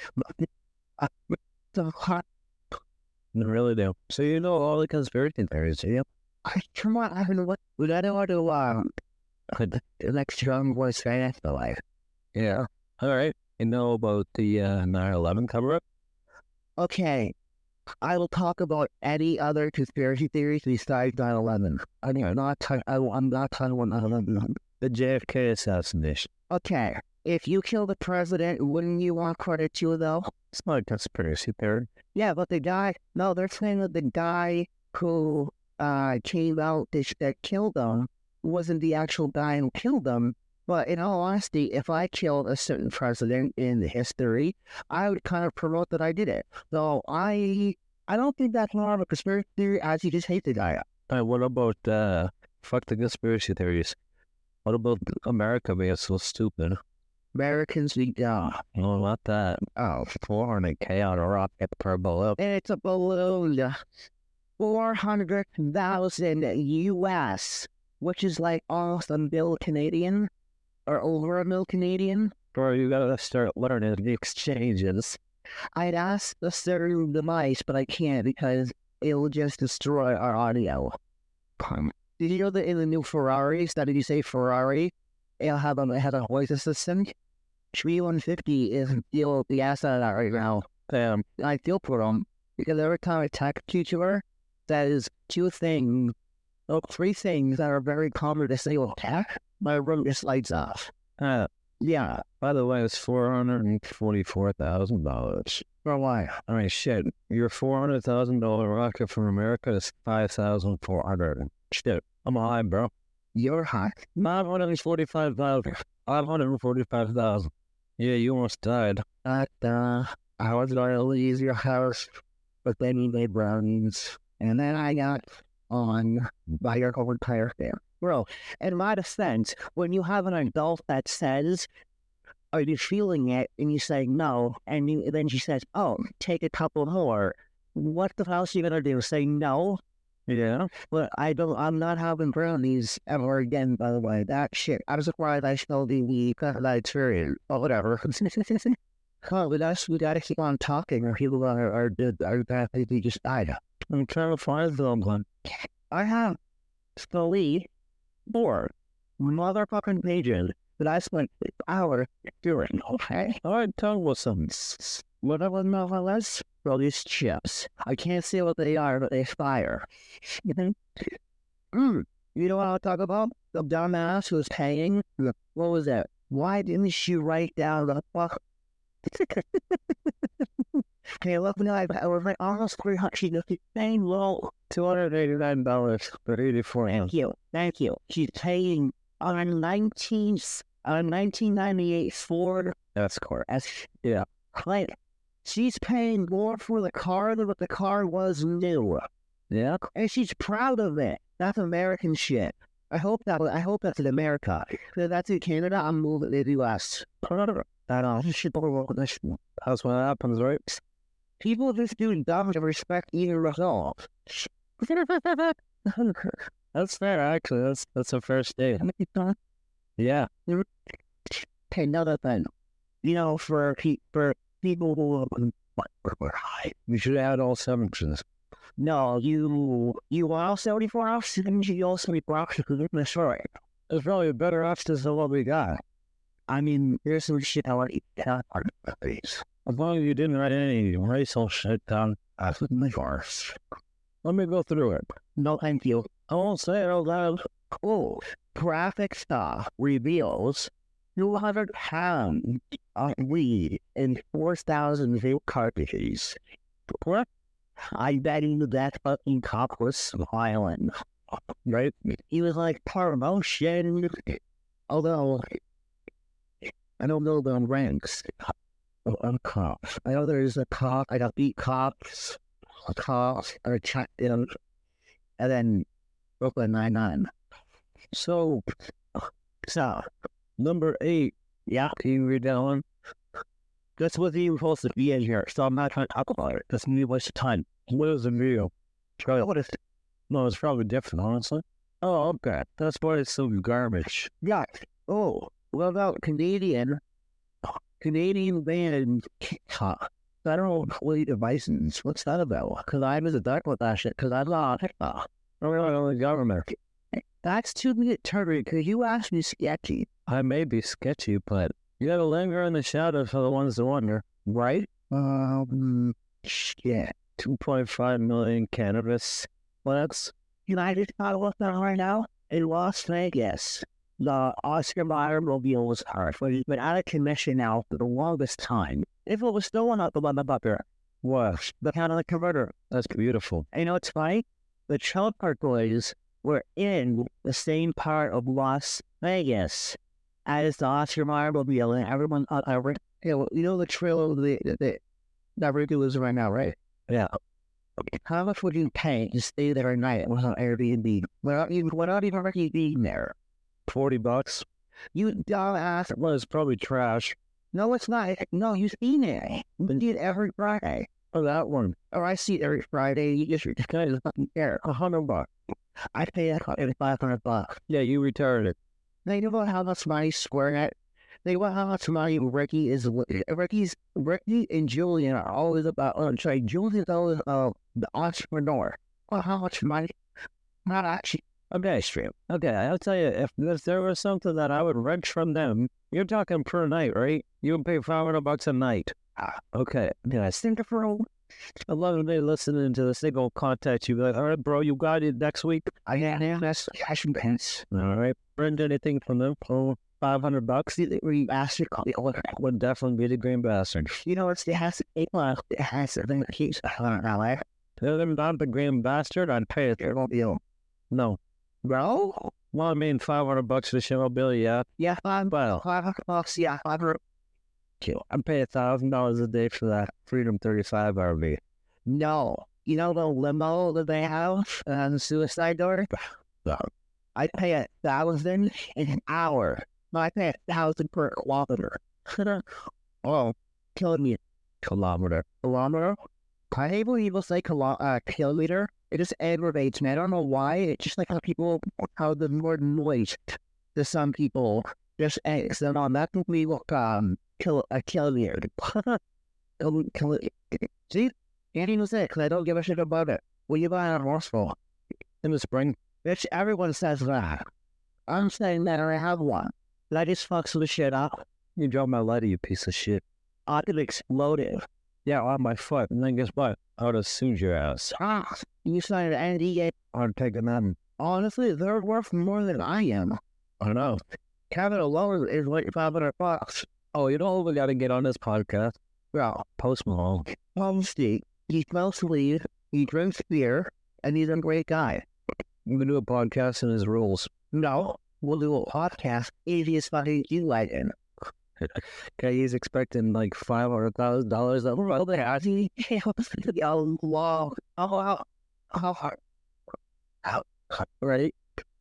The hot. No, really do. So you know all the conspiracy theories, do you? Come on, I don't know what. I don't want to, the next young voice fan afterlife. Yeah. All right. You know about the 9/11 cover-up? Okay. I will talk about any other conspiracy theories besides 9/11. I'm not talking about 9/11. The JFK assassination. Okay. If you kill the president, wouldn't you want credit too, though? It's not a conspiracy theory. Yeah, but the guy... No, they're saying that the guy who came out that killed them wasn't the actual guy who killed them. But in all honesty, if I killed a certain president in history, I would kind of promote that I did it. So I don't think that's more of a conspiracy theory, as you just hate the guy. What about, fuck the conspiracy theories? What about America being so stupid? Americans be dumb. No, not that. Oh, 400K on a rocket per balloon. It's a balloon. 400,000 US, which is like almost a mil Canadian. Or over a mil Canadian. Bro, you gotta start learning the exchanges. I'd ask the certain device, but I can't because it'll just destroy our audio. Did you know that in the new Ferraris, did you say Ferrari? It'll have a voice assistant. 3150 is the asset of that right now. I feel for them because every time I text YouTuber, that is three things that are very common to say with tech. My room just lights off. Yeah. By the way, it's $444,000. For why? I mean, shit. Your $400,000 rocket from America is $5,400. Shit. I'm high, bro. You're high? 945,000. 545,000. Yeah, you almost died. I was going to leave your house, but then you made brownies, and then I got on by your whole entire family. Bro, in my defense, when you have an adult that says, are you feeling it? And you say no, and then she says, oh, take a couple more. What the hell is she going to do? Say no? Yeah. But I'm not having brownies ever again, by the way. That shit. I'm surprised I still do the experience. Or whatever. Oh, we gotta keep on talking, or people are they just died. I'm trying to find someone. I have Scully 4 motherfucking pages that I spent hours doing, okay? Alright, tell me something. Whatever MLS, well, these chips. I can't say what they are, but they fire. You know what I'll talk about? The dumbass who was paying. What was that? Why didn't she write down the fuck? Okay, look, I was like almost 300. She's paying low. $289 for 84 amps. Thank you. She's paying on a 1998 Ford Escort. Yeah. Like, she's paying more for the car than what the car was new. Yeah. And she's proud of it. That's American shit. I hope that's in America. If that's in Canada, I'm moving to the US. That's what happens, right? People just do dumb to respect either result. That's fair, actually. That's a fair state. Yeah. Okay, another thing. You know, for people who are high, we should add all 7s. No, you want 74 ounces, and you also be broccoli in the store.
There's probably better options than what we got.
I mean, there's some shit I want to eat.
As long as you didn't write any racial shit down.
My farce.
Let me go through it.
No, thank you.
I won't say it out loud.
Oh, graphic stuff reveals 200 pounds of weed in 4,000 vape cartridges.
What?
I bet you that fucking cop was smiling.
Right?
He was like, promotion. Although, I don't know the ranks of cops. I know there's a cop, I got beat cops, or checked in, and then Brooklyn Nine-Nine.
So, number 8.
Yeah,
Can you read that one?
that's what he was supposed to be in here, so I'm not trying to talk about it.
That's me waste of time. What is the video?
What is it?
No, it's probably different, honestly. Oh, okay. That's why it's so garbage.
Yeah. Oh, what about Canadian band federal employee devices? What's that about? Because I was a duck with that shit, because I thought,
The government.
that's too determined, because you asked me sketchy,
I may be sketchy, but you gotta linger in the shadows for the ones that wonder, right?
Shit.
2.5 million cannabis plants.
United got what's on right now in Las Vegas. The Oscar Mayer mobile was hard, but he's been out of commission now for the longest time. If it was still one up above there,
What?
the catalytic converter.
That's beautiful.
And you know what's funny? The Trailer Park Boys were in the same part of Las Vegas as the Oscar Mayer mobile, and everyone thought, you know the trail that Ricky lives in right now, right?
Yeah.
How much would you pay to stay there at night without Airbnb? Without even Ricky being there?
$40.
You dumbass.
Well, it's probably trash.
No, it's not. No, you seen it. You see it every Friday.
Oh, that one.
Or I see it every Friday. You just kind of fucking care.
$100.
I pay that $500.
Yeah, you retarded it.
They know about how much money Square at. They know how much money Ricky and Julian are always about. Julian's always the entrepreneur. Well, how much money? Not actually.
Okay, stream. Okay, I'll tell you, if there was something that I would rent from them, you're talking per night, right? You would pay $500 a night. Okay. Yeah, I think for a lot of them listening to this, they go contact you, like, all right, bro, you got it next week?
Yeah, that's cash and pence.
All right. Rent anything from them? Oh, $500?
The bastard
Would definitely be the green bastard.
You know, it has a thing that keeps LA.
Tell them I'm the green bastard, I'd pay it.
It won't be on.
No.
Bro?
Well, I mean, $500 for the show bill, yeah.
Yeah,
Well,
$500, yeah, $500.
I'd pay $1,000 a day for that Freedom 35 RV.
No. You know the limo that they have on the suicide door?
No.
I pay $1,000 in an hour. No, I pay $1,000 per kilometer. Oh, killing me.
Kilometer.
Kilometer? I hate when people say kilometer. It just aggravates me. I don't know why. It's just like how the word noise to some people just eggs them on. That can be like a kilometer. See? Andy knows it because I don't give a shit about it. What you buy on horse for?
In the spring.
Bitch, everyone says that. I'm saying that I have one. That just fucks the shit up.
You dropped my lighter, you piece of shit.
I could explode it.
Yeah, on my foot. And then guess what? I would have sued your ass.
You signed an NDA.
I'd take them.
Honestly, they're worth more than I am.
I know.
Kevin alone is like $500.
Oh, you know we got to get on this podcast?
Well,
Post Malone.
Steve, he smells weed, he drinks beer, and he's a great guy.
We're going to do a podcast and his rules.
No, we'll do a podcast. Easiest fucking you like it.
Okay, he's expecting like $500,000.
Well, they are. How hard?
Right?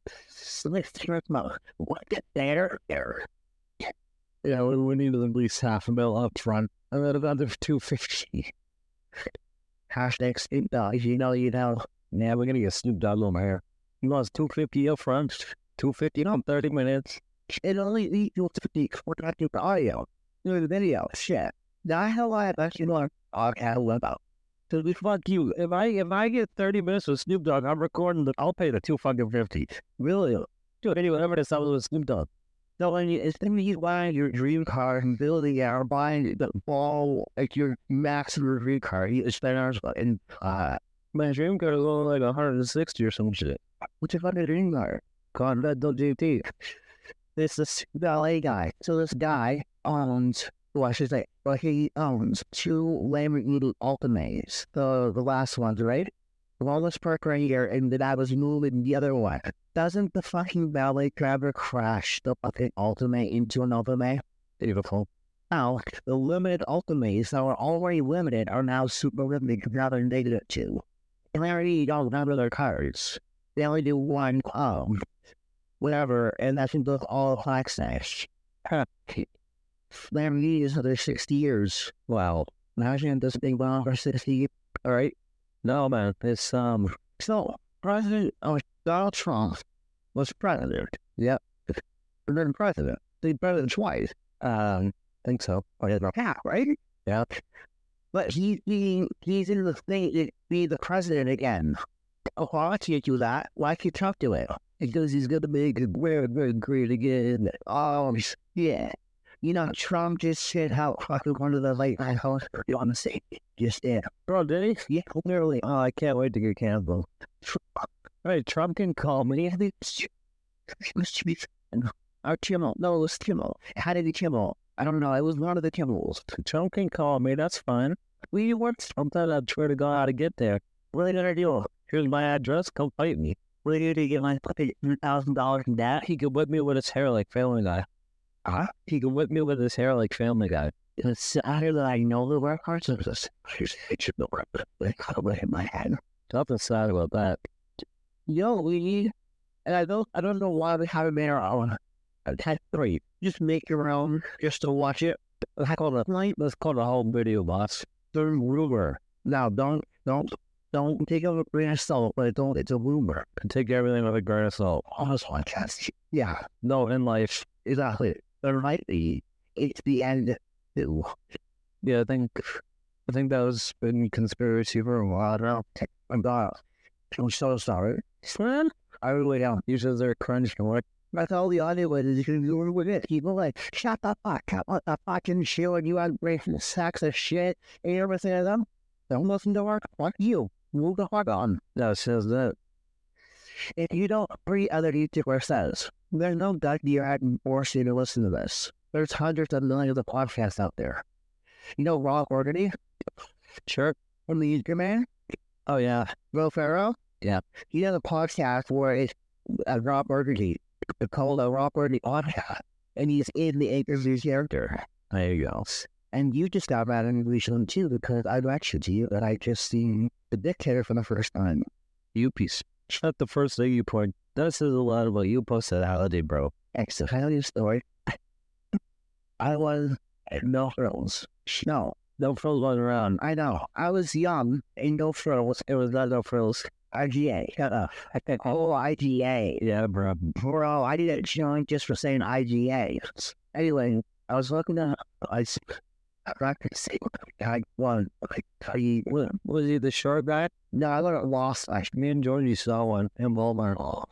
What there?
Yeah, we need at least $500,000 up front. And then another $250,000.
Hashtag Snoop Dogg, you know.
Yeah, we're going to get Snoop Dogg on here. He wants $250,000 up front. $250,000 in 30 minutes.
It only needs you to be the audio. You know, the video. Shit. Now, how I bet you know, okay, what about
Dude, fuck you. If I get 30 minutes with Snoop Dogg, I'm recording. I'll pay the $250.
Really?
Dude, anyway, whatever to sell with Snoop Dogg.
So when it's when you buying your dream car and building it or buying the ball like your maximum dream car, you spend hours and
My dream car is only like 160 or some shit.
what's your fucking dream car?
Conrado GT.
This valet guy. So this guy owns, well, I should say, well, he owns two Lamborghini Ultimates, the last ones, right? Well, this park right here, and then I was moving the other one. Doesn't the fucking valet driver crash the fucking Ultimate into an Ultimate?
Beautiful.
Now, the limited Ultimates that were already limited are now super limited because now they're negative two. And they already don't have other cars. They only do one, whatever, and that's in both all Black Snash. Lamborghinis are 60 years.
Wow.
Imagine this big bomb for 60. All right.
No, man. It's,
So, President Donald Trump was president.
Yep.
And then president. He's president twice.
think so.
Oh, yeah, right?
Yeah.
But he's in the thing to be the president again. Oh, why can't you do that? Why can't Trump do it? Because he's going to make it very great again. Yeah. You know, Trump just said how fucking one of the late night hosts on the stage just did.
Bro, did he?
Yeah, literally.
Oh, I can't wait to get canceled. Hey, Trump can call me.
Our Kimmel. No, it was Kimmel. How did he Kimmel? I don't know. It was one of the Kimmels.
Trump can call me. That's fine.
We want
Sometimes I swear to God how to get there.
what are you gonna do?
Here's my address. Come fight me.
What are you gonna get my fucking $1,000 in debt?
He could whip me with his hair like Family Guy.
Huh?
He could whip me with his hair like Family Guy.
It's out here that I know the work hard services. It should be like in my head.
Nothing sad about that.
Yo, and I don't know why we haven't made our own. I had 3. Just make your own just to watch it.
Let's call the whole video, boss.
The rumor. Now don't take it with a grain of salt, but it's a rumor.
And take everything with a grain of salt.
Honestly, yeah,
No, in life.
exactly. But right, it's the end too.
Yeah, I think that was been conspiracy for a while now.
I'm so sorry.
Man,
I really don't.
usually they're cringe and what?
That's all the audio is going to be with it. People like, shut the fuck up, what the fucking shit, and you had breaking sacks of shit, and everything of them. Don't listen to our, fuck you. Move the fuck on.
No, it says that.
If you don't, every other YouTuber says, there's no doubt you're having forced you to listen to this. There's hundreds of millions of podcasts out there. You know Raw Burgundy?
Sure.
From the YouTube Man?
Oh, yeah.
Will Ferrell?
Yeah.
He has a podcast where it's Raw Burgundy. It's called a Raw Burgundy podcast. And he's in the Acres character.
There you go.
And you just got mad at me recently too because I mentioned to you that I just seen The Dictator for the first time.
You piece. That's the first thing you point. That says a lot about you personality, bro.
It's a funny story. I was no frills. No.
No frills going around.
I know. I was young and no frills.
It was not no frills.
IGA. Shut up. I think, oh, IGA.
Yeah, bro.
Bro, I didn't join just for saying IGA. Anyway, I was looking at I could say I won.
Was he the short guy?
No, I got lost.
Me and Georgie saw one in Walmart.
Oh.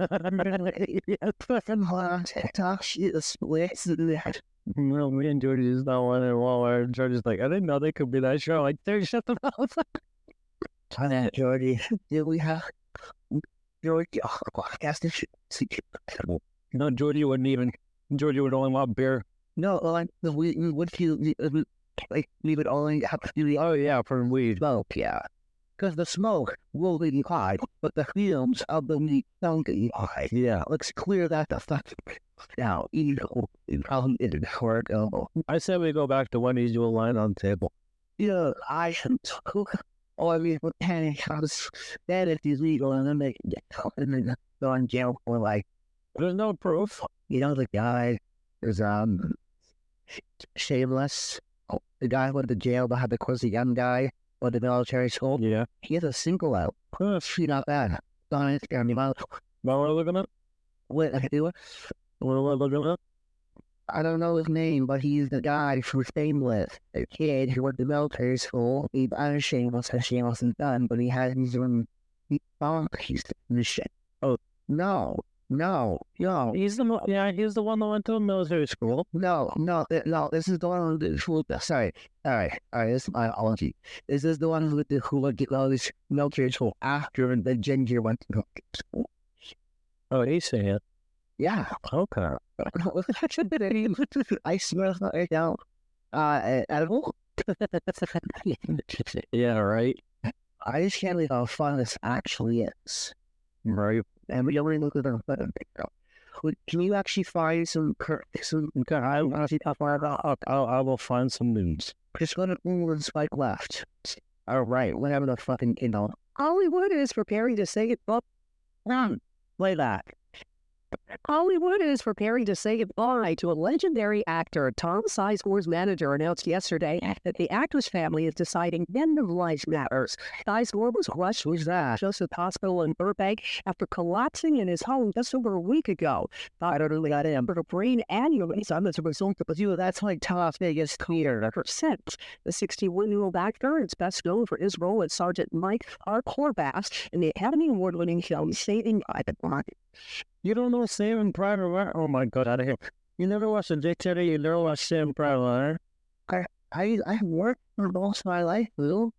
TikTok shit is splits in that.
No, me and Georgie saw one in Walmart. And Georgie's like, I didn't know they could be that short. Like, there, shut the mouth.
Georgie, did we have Georgie? Oh, podcast this shit.
No, Georgie would only want beer.
No, like we would you like we would only have to do the
Oh, yeah, for weed.
smoke, yeah. Because the smoke will be high, but the fumes of the meat don't get high.
Yeah.
Let's clear that the fuck now. You know, it probably didn't work.
I said we go back to Wendy's, do a line on the table.
Yeah, I oh, I mean, I was that if he's legal and then they go in jail for like,
There's no proof.
you know, the guy is Shameless. Oh, the guy went to jail behind the was a young guy with the military school.
Yeah.
He has a single out. She not bad. On Instagram, you might
What we're looking at?
what I can do it.
What we're looking at?
I don't know his name, but he's the guy from Shameless. The kid who went to military school. He's unshameless as shameless and done, but he has his own he's the shit.
Oh.
No.
He's the he's the one that went to military school.
No. This is the one who sorry. All right. This is my apology. This is the one who would get all this military school after the ginger went to military school.
Oh, he's saying it.
Yeah.
Okay.
I smell it right now. Edible?
Yeah, right.
I just can't believe how fun this actually is.
Right.
And we only look at our phone. Can you actually find some?
Okay, I will find some news.
Just go to Google and swipe left. All right, whatever the fucking Hollywood is preparing to say it. Play that. Hollywood is preparing to say goodbye to a legendary actor. Tom Sizemore's manager announced yesterday that the actor's family is deciding end of life matters. Sizemore was rushed to Joseph Hospital in Burbank after collapsing in his home just over a week ago. Died early on him for a brain aneurysm as a result of a that's like Las Vegas clear. Since the 61-year-old actor is best known for his role as Sergeant Mike R. Corbass in the Academy Award-winning film Saving Private Ryan.
You don't know Saving Private Ryan? Oh my God, out of here. You never watched a dictator, you never watched Saving Private Ryan?
I worked for most of my life, Lou.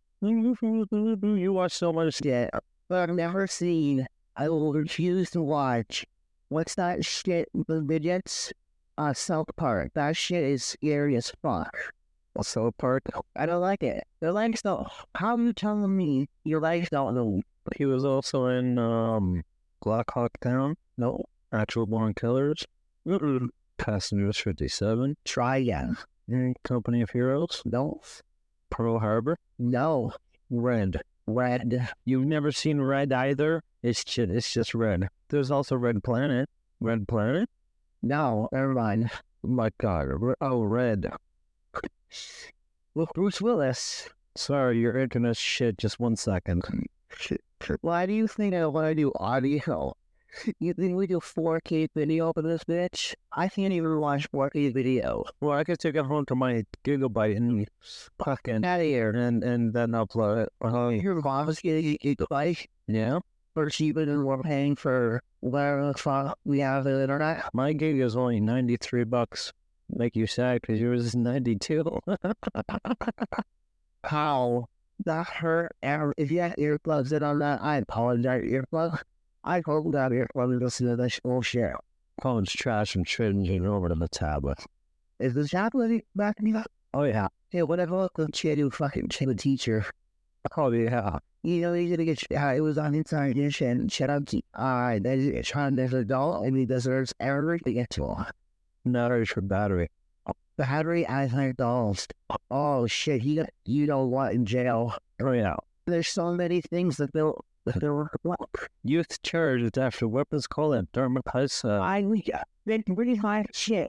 You watch so much.
Yeah, but I've never seen. I will refuse to watch. What's that shit with midgets? South Park. That shit is scary as fuck.
South Park?
I don't like it. The legs don't. How are you telling me your legs don't know?
He was also in, Black Hawk Down? No. Actual Born Killers? Passengers 57?
Try again.
Company of Heroes?
No.
Pearl Harbor?
No.
Red. You've never seen Red either? It's just Red. There's also Red Planet. Red Planet?
No, never mind.
Oh my God. Oh, Red.
Look, Bruce Willis.
Sorry, your internet's shit. Just 1 second.
Why do you think I want to do audio? You think we do 4K video for this bitch? I can't even watch 4K video.
Well, I could take it home to my gigabyte and fucking
out of here
and then upload it.
Your mom's getting a gigabyte?
Yeah.
For cheaper than we're paying for whatever the fuck we have the internet?
My gig is only $93. Make you sad because yours is 92.
How? That hurt. If you had earplugs in on that, I apologize. Earplugs? I hope that earplugs and listen to this bullshit.
Phone's trash and changing over to the tablet.
Is the tablet back me up?
Oh, yeah.
Yeah, whatever the kid who fucking shit a teacher.
Oh, yeah.
You know, he's gonna get, it was on Inside Edition, shut up, then it's trying to adult, and he deserves every to get to him.
No, for battery.
Battery as adults. Oh, shit, you know what, in jail.
Oh, yeah.
There's so many things that they're
Youth charged after weapons call at Dermatitis.
They really high shit.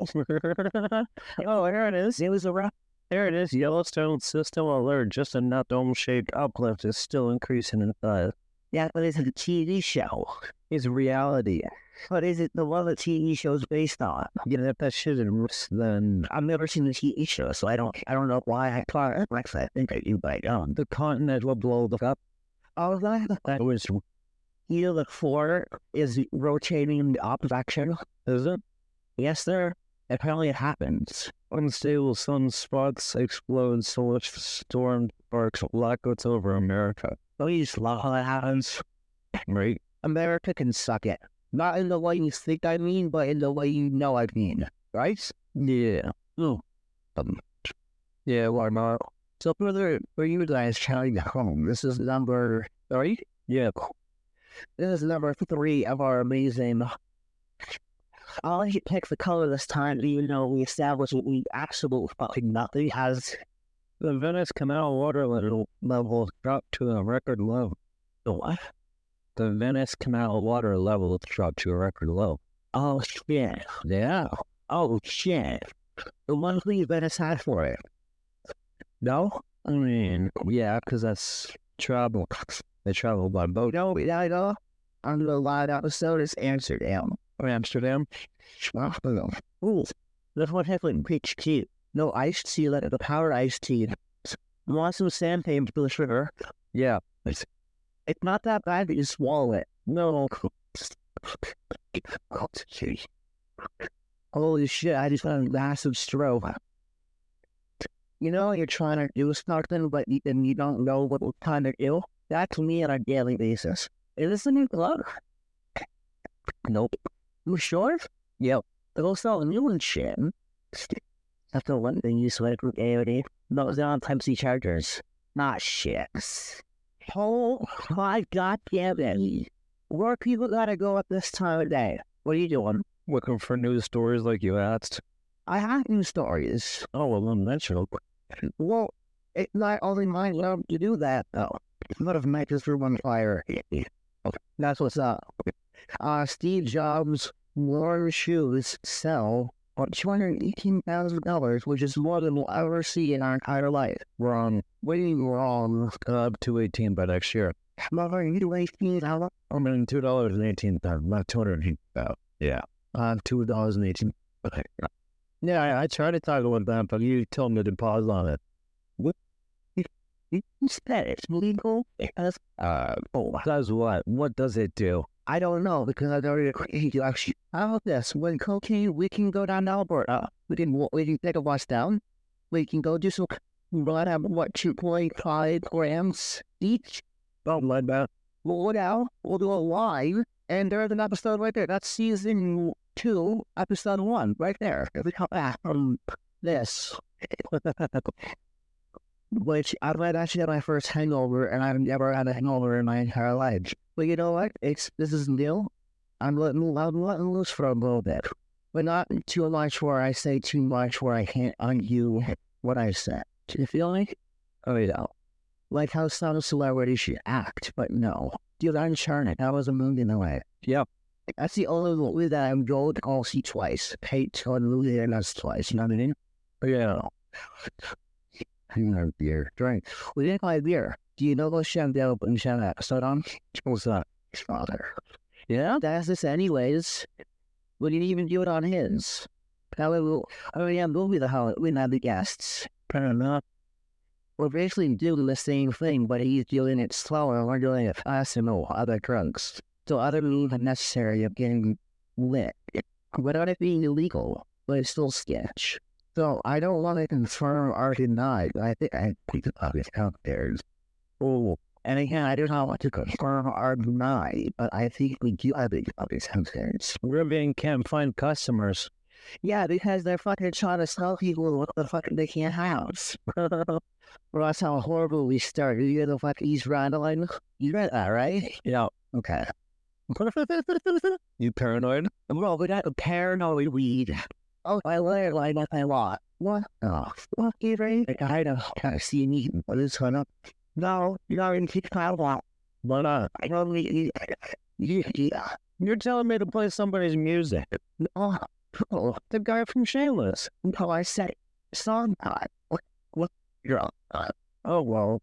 Oh, here it is.
It was a rough.
There it is. Yellowstone system alert. Just a not dome-shaped uplift is still increasing in size.
Yeah, but it's a TV show.
It's reality.
But is it the one the TV show's based on?
Yeah, if that shit is, then
I've never seen the TV show, so I don't know why I thought it like that. I think I do, but I don't.
The continent will blow the up.
Oh, that
was.
You know, the floor is rotating in the opposite direction.
Is it?
Yes, sir. Apparently it happens.
Unstable sunspots explode, solar storm sparks, blackouts over America.
Please, love how that happens.
Right?
America can suck it. Not in the way you think I mean, but in the way you know I mean. Right?
Yeah.
Oh.
Yeah, why not?
So for you guys counting at home, this is number 3?
Yeah.
This is number 3 of our amazing... I'll let you pick the color this time, even though we established what we absolutely fucking nothing has.
The Venice Canal water level dropped to a record low.
The what?
The Venice Canal water level dropped to a record low.
Oh, shit.
Yeah.
Oh, shit. The monthly Venice had for it. No?
I mean, yeah, because that's travel. They travel by boat.
No, I know. I'm going to lie down. So is Amsterdam.
Amsterdam?
Ooh. That's what happened. Peach tea. No iced tea, like the power iced tea. Want some champagne for the sugar?
Yeah.
It's not that bad, but you swallow it. No. Holy shit, I just had a massive stroke. You know, you're trying to do something, but you don't know what kind of ill. That's me on a daily basis. Is this a new glove? Nope. You sure? Yep. They'll sell a new one, shit. That's the one thing you sweat from AOD. Those are on Type-C chargers. Not shit. Oh my goddamn it. Where people gotta go at this time of day? What are you doing?
Looking for news stories like you asked.
I have news stories.
Oh, well, unmentionable.
Well, it's not only my job to do that, though. A lot of matches for one fire. That's what's up. Steve Jobs' warm shoes sell for $218,000, which is more than we'll ever see in our entire life.
Wrong.
Way wrong.
218 by next year.
Mother, you $18,000?
I mean, $2.18, not 218. Yeah. $2.18. Okay. Yeah, I tried to talk about that, but you told me to pause on it.
What? You said it's legal because,
does what? What does it do?
I don't know, because I don't really actually. How about this? When cocaine, we can go down to Alberta. We can take a bus down. We can go do some run at 2.5 grams each.
Don't let that.
We'll go down. We'll do a live, and there's an episode right there. That's season 2, episode 1, right there. We come back from this. Which I've actually had my first hangover, and I've never had a hangover in my entire life. But you know what? This is new. I'm letting loose for a little bit, but not too much where I say too much where I can't undo what I said. Do you feel me? Oh yeah. Like how some celebrities should act, but no. Dude, Uncharted, that was a movie in a way.
Yep.
That's the only movie that I'm going to all see twice. Hate to movie and that's twice, you know what I mean?
Yeah.
Our beer. Drink. We didn't buy beer. Do you know those Chandel and Chandel episode on?
What's that?
His father.
Yeah?
That's this anyways. We didn't even do it on his. We'll be the hell. We not the guests.
Fair enough.
We're basically doing the same thing, but he's doing it slower and we're doing it fast and no other drugs. So other means unnecessary of getting lit. Without it being illegal, but it's still sketch. So I don't want to confirm or deny. I think I picked up it out there. Oh, and again, I do not want to confirm or deny, but I think we do have it out there.
Rivian can't find customers.
Yeah, because they're fucking trying to sell people what the fuck they can't have. Well, that's how horrible we started. You get the fuck East Randline? You read that, right?
Yeah.
Okay.
You paranoid?
Well, we got a paranoid weed. Oh, I learned like that a lot. What? Oh, fuck you, right? I don't see me. What is going up? No, you're not in keep out of that.
Why not?
I don't need
You're telling me to play somebody's music.
No,
The guy from Shameless.
no, I said song. What? You're
Oh, well.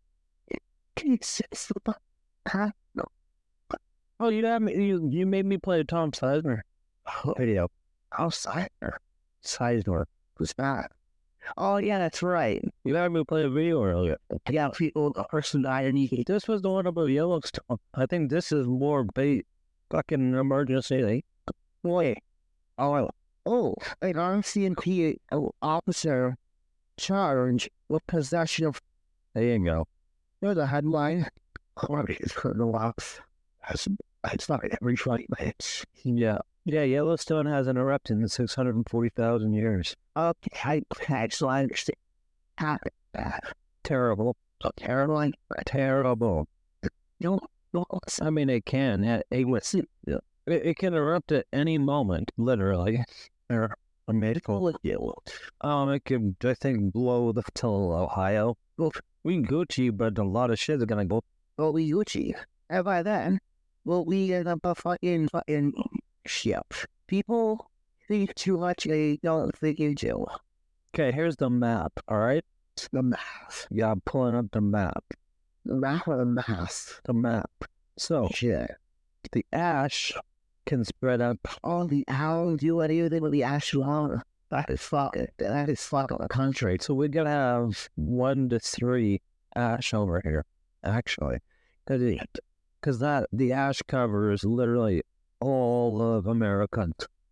Huh? No.
Oh, you made me play Tom Sizemore video.
Oh, Sizemore. Who's that? Oh, yeah, that's right.
You had me play a video earlier.
Yeah, people, a person died and he...
This was the one about Yellowstone. I think this is more fucking emergency.
Wait. Oh, an RCMP officer charged with possession of...
There you go.
There's a headline. It's not every 20 minutes.
Yeah. Yeah, Yellowstone hasn't erupted in 640,000 years.
Okay, so I understand.
Terrible.
Terrible.
Terrible.
No,
I mean, it can. It can erupt at any moment, literally. Or a medical. It could, I think, blow till Ohio. We Gucci, but a lot of shit is gonna go.
Well, we Gucci. And by then, we end up a fucking ship. People think too much, they don't think you do.
Okay, here's the map, alright?
The map.
Yeah, I'm pulling up the map.
The map or the map?
The map. So,
Shit.
the ash can spread up.
Oh, the owl do anything with the ash long. That is fucking a country.
So we're gonna have 1 to 3 ash over here, actually, because the ash covers literally all of America.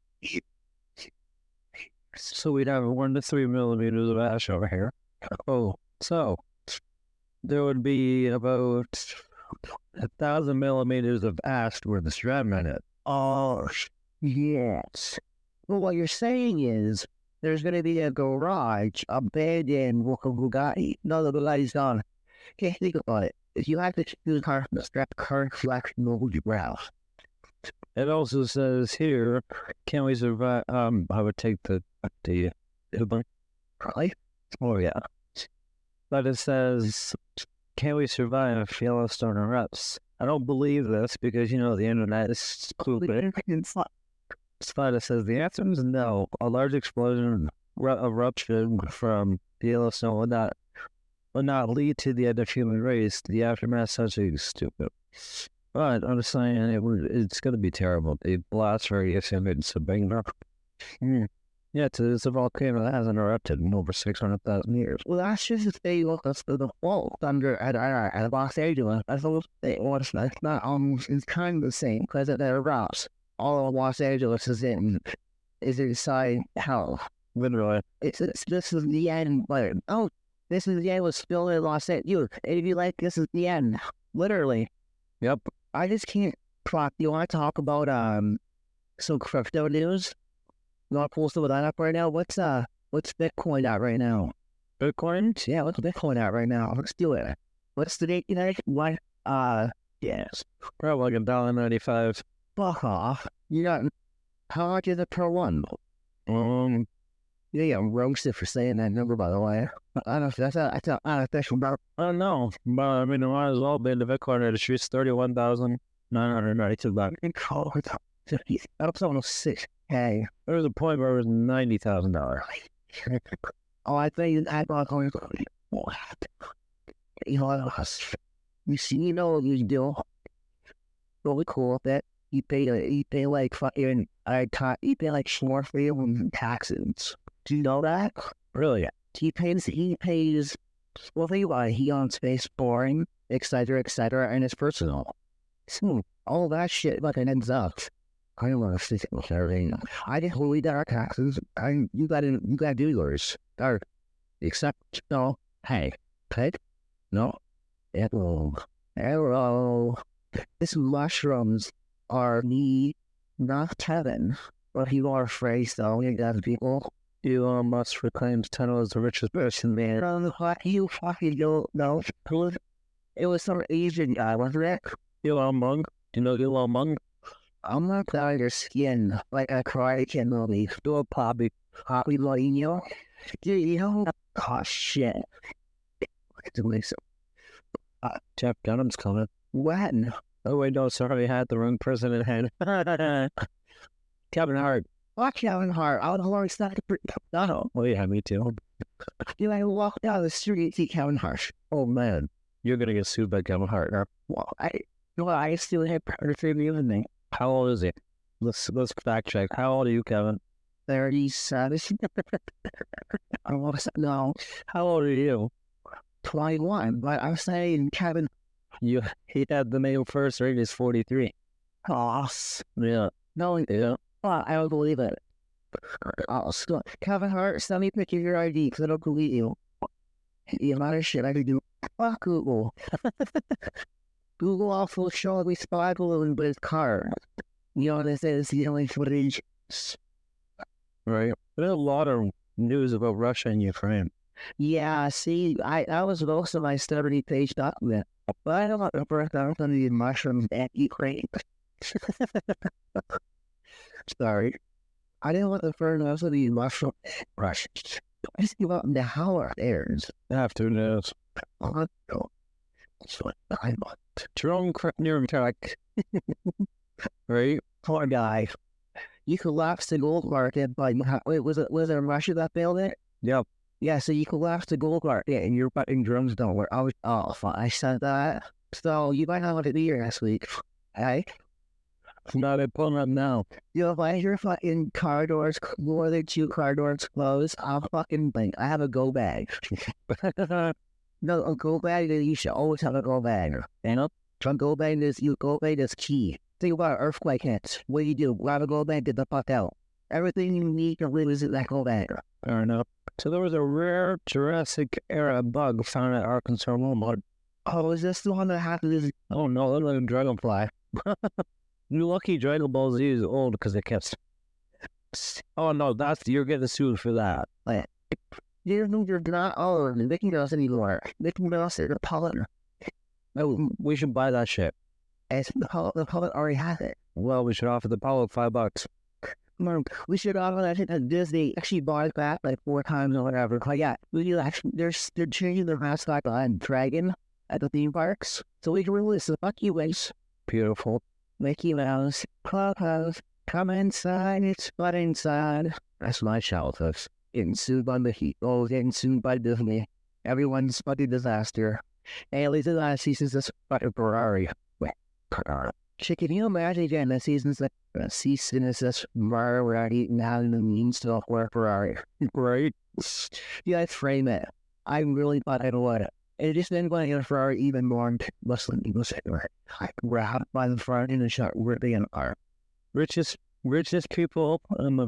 So we'd have 1 to 3 millimeters of ash over here. Oh, so there would be about 1,000 millimeters of ash where the Stratman is.
Oh, yes. Well, what you're saying is there's going to be a garage abandoned with a Bugatti. No, the Bugatti's gone. Okay, think about it. If you have to choose car from the strap current flexion over your brow.
It also says here, can we survive? I would take the
Probably.
oh yeah. But it says, can we survive Yellowstone erupts? I don't believe this because, the internet is stupid. But it says the answer is no. A large explosion eruption from Yellowstone would not lead to the end of human race. The aftermath such is stupid. But I'm just saying it's going to be terrible. The blast radius in Sabina. Yeah, it's a volcano that hasn't erupted in over 600,000 years.
Well, that's just to say, look, that's the fault under at Los Angeles. That's what it's not it's kind of the same because it erupts. All of Los Angeles is inside hell.
Literally.
This is the end. Like, oh, this is the end. Was still in Los Angeles. If you like, this is the end. Literally.
Yep.
I just can't. You want to talk about some crypto news? You want to pull some of that up right now? What's Bitcoin at right now?
Bitcoin?
Yeah, what's Bitcoin at right now? Let's do it. What's the date tonight? What? Yes.
Probably like $1.95.
Fuck off. You got how much is it per one? Yeah, I'm roasted for saying that number, by the way. I don't know if that's unofficial number.
I don't know, but I mean, it might as well be the Bitcoin industry. It's $31,992.
That's almost $6K.
There was a point where it was $90,000.
Oh, I think I thought you see, what you do. Really cool with that. You pay like fucking you pay like more for your taxes. Do you know that?
Really?
He pays well, he owns Facebook, etc., and it's personal. So all that shit fucking ends up. I don't want to think of everything. I didn't believe that our taxes. You gotta do yours. Except no. Hey, no. Hello. These mushrooms are me, not Kevin. But you are afraid, so you got people.
Elon Musk reclaims tunnel as the richest person, man.
You fucking don't know. It was some Asian guy, wasn't it?
Elon Musk? Do you know Elon Musk?
I'm not out of your skin like a Karate movie.
Do a Poppy
Lino. Oh shit.
Jeff Dunham's coming.
When?
Oh wait, no, sorry, I had the wrong person in hand. Kevin Hart.
Fuck Kevin Hart. I would have always thought no.
Oh yeah, me too.
Dude, I walk down the street and see Kevin Hart.
Oh man, you're gonna get sued by Kevin Hart. Huh?
Well, I still have predator me.
How old is he? Let's fact check. How old are you, Kevin?
37. No.
How old are you?
21. But I'm saying Kevin.
He had the male first rate is 43.
Oh,
yeah.
No,
yeah.
Well, I don't believe it. Kevin Hart, send me a picture of your ID because I don't believe you. The amount of shit I could do. Fuck Google. Google also showed me spy balloon, but it's car. This is the only footage.
Right. There's a lot of news about Russia and Ukraine.
Yeah, see, that was most of my 70-page document. But I don't want to break down some of these mushrooms at Ukraine. Sorry. I didn't want to burn most of these mushrooms at Russia. I just give up the howler airs.
Afternoons. Jerome Nuremberg. Right?
Poor guy. You collapsed the gold market by wait, was it Russia that built it?
Yep.
Yeah, so you collapsed the gold market and your fucking drums don't work. I said that. So you might not want to be here next week. Hey?
Not it pulling up now.
If I hear fucking car doors, more than 2 car doors close, I'll fucking blink. I have a go bag. No, a go bag, you should always have a go bag. You know? A go bag is key. Think about earthquake hits. What do? Grab a go bag, get the fuck out. Everything you need to live is in that go bag.
Fair enough. So there was a rare Jurassic era bug found at Arkansas Walmart.
Oh, is this the one that happened?
Oh no, it looked like a dragonfly. You lucky Dragon Ball Z is old because it kept. Oh no, you're getting sued for that.
You're not old. Mickey Mouse anymore. Mickey Mouse is a pollen.
Oh, we should buy that shit.
The pollen already has it.
Well, we should offer the public $5.
We should offer that shit at Disney. Actually bought it back like 4 times or whatever. Like, yeah, they're changing their mascot on Dragon at the theme parks. So we can release the fuck you ways.
Beautiful.
Mickey Mouse, Clubhouse, come inside, it's but inside. That's my childhood. Getting sued by Mickey. Oh, getting sued by Disney. Everyone's fucking disaster. Hey, at least the last season's this fucking Ferrari. Wait, Ferrari. Shit, can you imagine again the season's like season is this Ferrari eating out in the mean stuff where Ferrari. Right? Yeah, frame it. I really thought I'd want it. And it just then going to Ferrari even more Muslim people say, I grabbed by the front and shot ripping an arm. Richest people,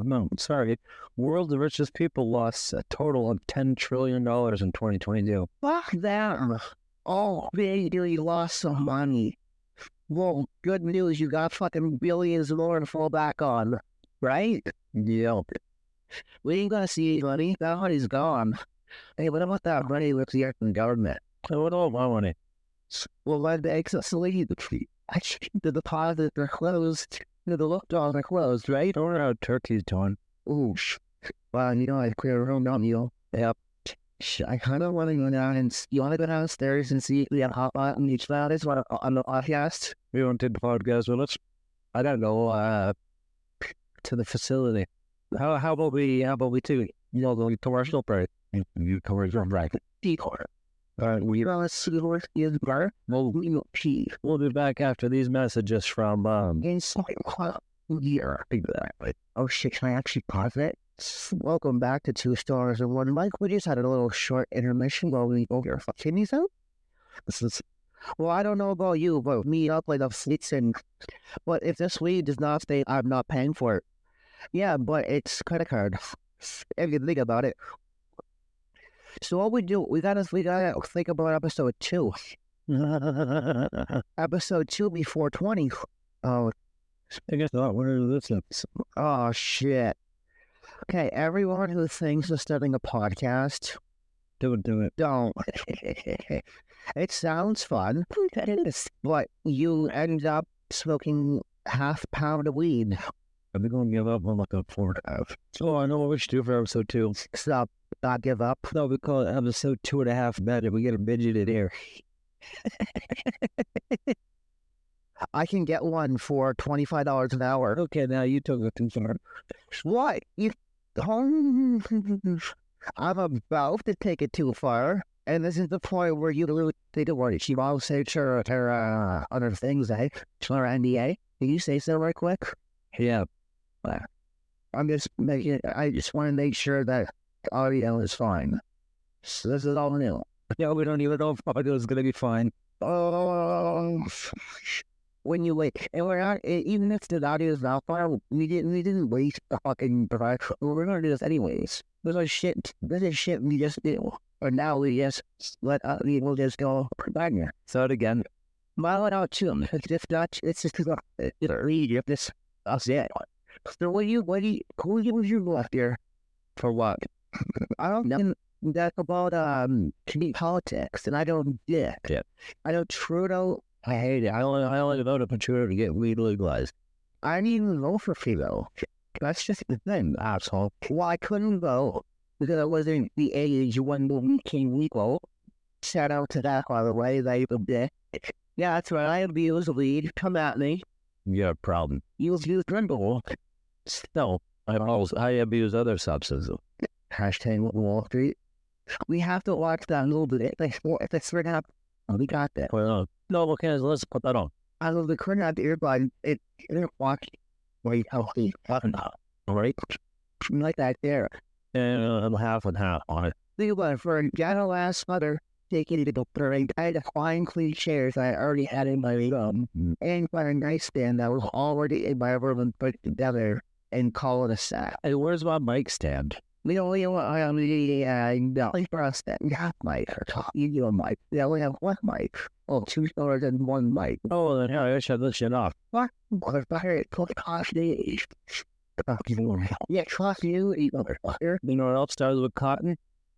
world's richest people lost a total of $10 trillion in 2022. Fuck them. Oh, they really lost some money. Well, good news, you got fucking billions more to fall back on, right? Yep. We ain't gonna see any money. That money's gone. Hey, what about that money with the government? What about my money? Well, my banks are sleep. The deposits are closed. The lockdowns are closed, right?
I wonder how Turkey's doing.
Ooh, well, I clear a room, don't you? Yep. I kind of want to go down and you want to go downstairs and see if we have hot pot on each side on the podcast.
We want to take the podcast with us. I don't know. To the facility. How about we do? The commercial break. You commercial break.
Decor.
We
let's see what is bar.
We'll be back after these messages from
Inside year. Exactly. Oh shit! Can I actually pause it? Welcome back to 2 Stars and 1 Mic. We just had a little short intermission while we go your kidneys out. Well, I don't know about you, but me up like the fleets and. But if this weed does not stay, I'm not paying for it. Yeah, but it's credit card. If you think about it. So what we do, we gotta think about episode 2. Episode 2 before 20. Oh,
I guess not. What are this episode?
Oh shit. Okay, everyone who thinks of starting a podcast,
do it.
Don't. It sounds fun, but you end up smoking half pound of weed.
Are we going to give up on like a 4.5? Oh, I know what we should do for episode 2.
Stop. Not give up.
No, we call it episode 2.5 better. We get a midget in here.
I can get one for $25 an hour.
Okay, now you took it too far.
What? I'm about to take it too far. And this is the point where you lose the word. She will say her other things, eh? Her NDA. Can you say so right quick?
Yeah.
I just want to make sure that audio is fine. So this is all new.
Yeah, we don't even know if audio is going to be fine.
Oh, when you wait, and we're not, even if the audio is not fine, we didn't wait a fucking provide. We're going to do this anyways. This is shit we just do. Or now we just we'll just go provide here.
So it again.
Well, not too. It's just not, it's just read if this, that's it. So who was you left here?
For what?
I don't know. That's about politics, and I don't get it. I know Trudeau.
I hate it. I only voted for Trudeau to get weed legalized.
I didn't even vote for Trudeau. That's just the thing, asshole. Well, I couldn't vote because I wasn't the age when the weed became legal. Shout out to that, by the way. They did. Yeah, that's right. I abuse weed. Come at me.
You have a problem.
You abuse Grimble.
No, I abuse other substances.
Hashtag Wall Street. We have to watch that a little bit. If it's right up, we got that.
No, okay, let's put that on.
I love the current out the earbud. It didn't walk very healthy.
Right?
Like that there.
And half and half on it.
Think about it, for a ghetto last mother taking it to the parade, I had to find clean chairs I already had in my room and find a nightstand that was already in my room and put it together and call it a set.
Hey, where's my mic stand?
We only have nothing for us that got mic or talking to a mic. They only have one mic. Oh, two stores and one mic.
Oh, then hell, I shut this shit off.
What? Motherfucker, it took cost days. Yeah, trust you, you motherfucker.
You know what else starts with cotton?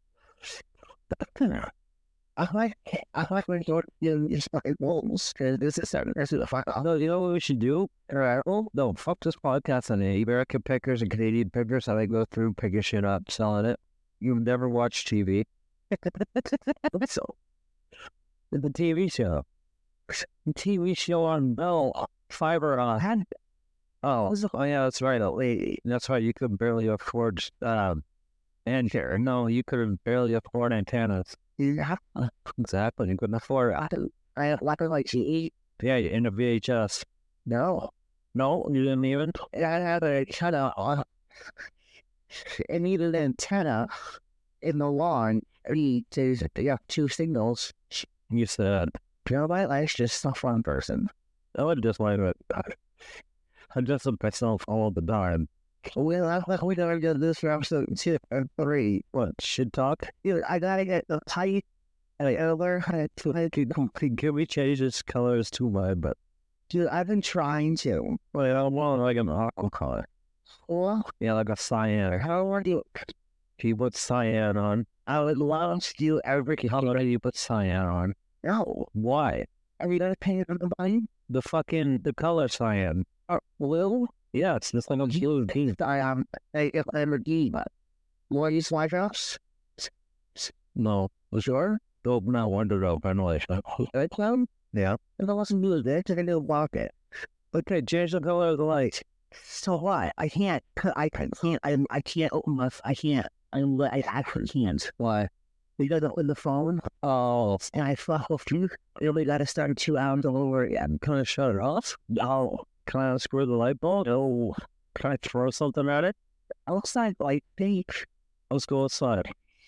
I like when you're just fucking wolves. This is starting to the fuck off.
No, you know what we should do?
Alright, well,
No, fuck this podcast on the American pickers and Canadian pickers. How they go through, picking shit up, selling it. You've never watched TV.
so,
The TV show. The TV show on Bell Fiber on. Oh, yeah, that's right. A lady. That's why you could barely afford antenna. No, you could barely afford antennas.
yeah,
Exactly. You couldn't afford it.
I like to eat.
Yeah, in a VHS.
No.
No, you didn't even.
And I had a antenna on. It needed an antenna in the lawn. You have two signals.
You said,
You know, my life's just stuff one person.
I would just like it. I just look myself all the time.
Well, I thought we never did this for episode 2 or 3.
What, shit talk?
Dude, I gotta get the tight and I learn how to
Can we change this colors to mine? But,
dude, I've been trying to.
well, I want like an aqua color.
Well,
Yeah, like a cyan.
how are you?
Can you put cyan on?
I would love to do every
How do you put cyan on?
No.
Why?
Are we gonna pay them the money?
The color cyan.
Blue?
Yeah, it's just like a blue pink.
I'm a D, but will you slide us?
No.
Sure.
Don't not wonder though, ventilation.
Good clown?
Yeah.
If I wasn't doing this, I can do walk it.
Okay, change the color of the light.
So what? I can't open my, I can't. I actually can't.
Why?
Because with the phone,
Oh,
and I fuck with you, you only gotta start 2 hours all over again.
can I shut it off?
No.
Can I unscrew the light bulb? No. Can I throw something at it?
Outside like pink.
Let's go outside.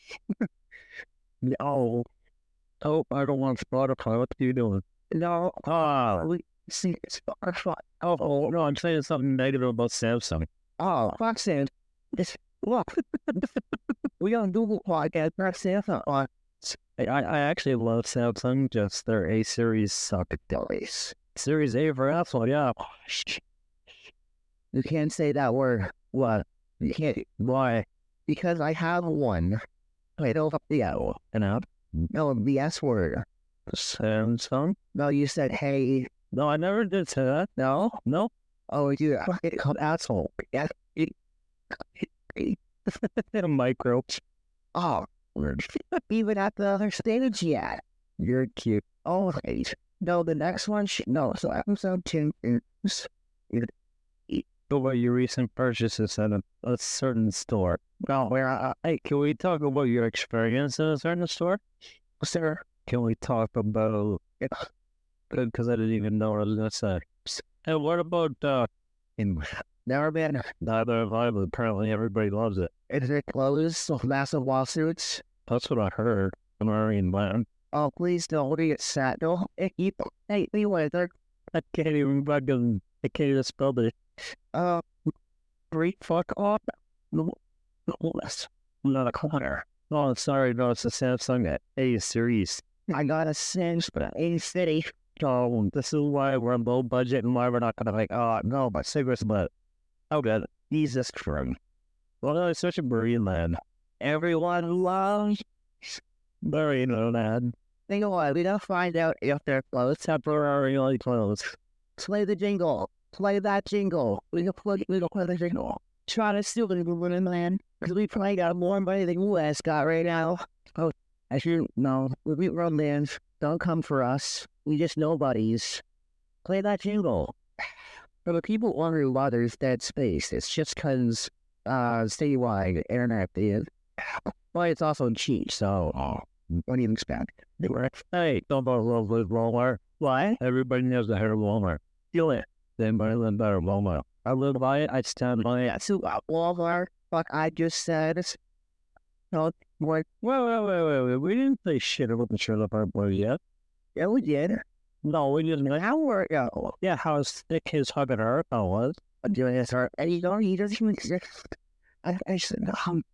No.
Oh, I don't want Spotify. What are you doing?
No.
Ah.
See, it's our fault.
Oh, no, I'm saying something negative about Samsung.
Oh, fuck Sam. This, look. We on Google Podcast, not Samsung.
I actually love Samsung, just their A series suck.
Delicious.
Series A for Apple, yeah.
You can't say that word. What? You can't.
Why?
Because I have one. Wait, no, the L.
An app?
No, the S word.
Samsung?
No, you said hey.
No, I never did say that.
No?
No.
Oh, you fucking called asshole. Yeah.
Micro.
Oh, even at the other stage yet.
You're cute.
Oh, wait. No, the next one, no. So episode 2 is
Go about your recent purchases at a certain store.
well, where
Hey, can we talk about your experience in a certain store?
sir,
Can we talk about it? Because I didn't even know what I was going to say. And what about,
never been.
neither have I, but apparently everybody loves it.
Is it closed with massive lawsuits?
That's what I heard. I'm already in land.
Oh, please don't get sad. No, hey, you want to
I can't even spell it.
great fuck off. No, that's not a corner.
Oh, sorry, no, it's a Samsung A series.
I got a sense, but A City.
Oh, this is why we're low budget and why we're not gonna like, oh no, my cigarettes, but oh good.
Jesus Christ.
Well, no, it's such a marine land.
Everyone loves.
Marine land.
Think of what? We don't find out if they're closed.
Temporarily closed.
Play the jingle. Play that jingle. We can play the jingle. Try to steal the winning land. Because we probably got more money than you guys got right now. Oh, as you know, we beat road lands. Don't come for us. We just nobodies. Play that jingle. For the people wondering why there's dead space, it's just because citywide internet is. But it's also cheap, so what do you expect?
Hey, don't go love with roller.
What?
Everybody knows the hair of Walmart.
Do it.
Then by the better Walmart. I live by it. I stand by it.
That's who Walmart. Fuck, I just said it. No, what?
Wait. We didn't say shit about the trailer park boy yet.
Yeah, we did.
No, we didn't.
An hour ago.
Yeah, how thick his fucking haircut was.
I'm doing this, and he doesn't even exist. I said,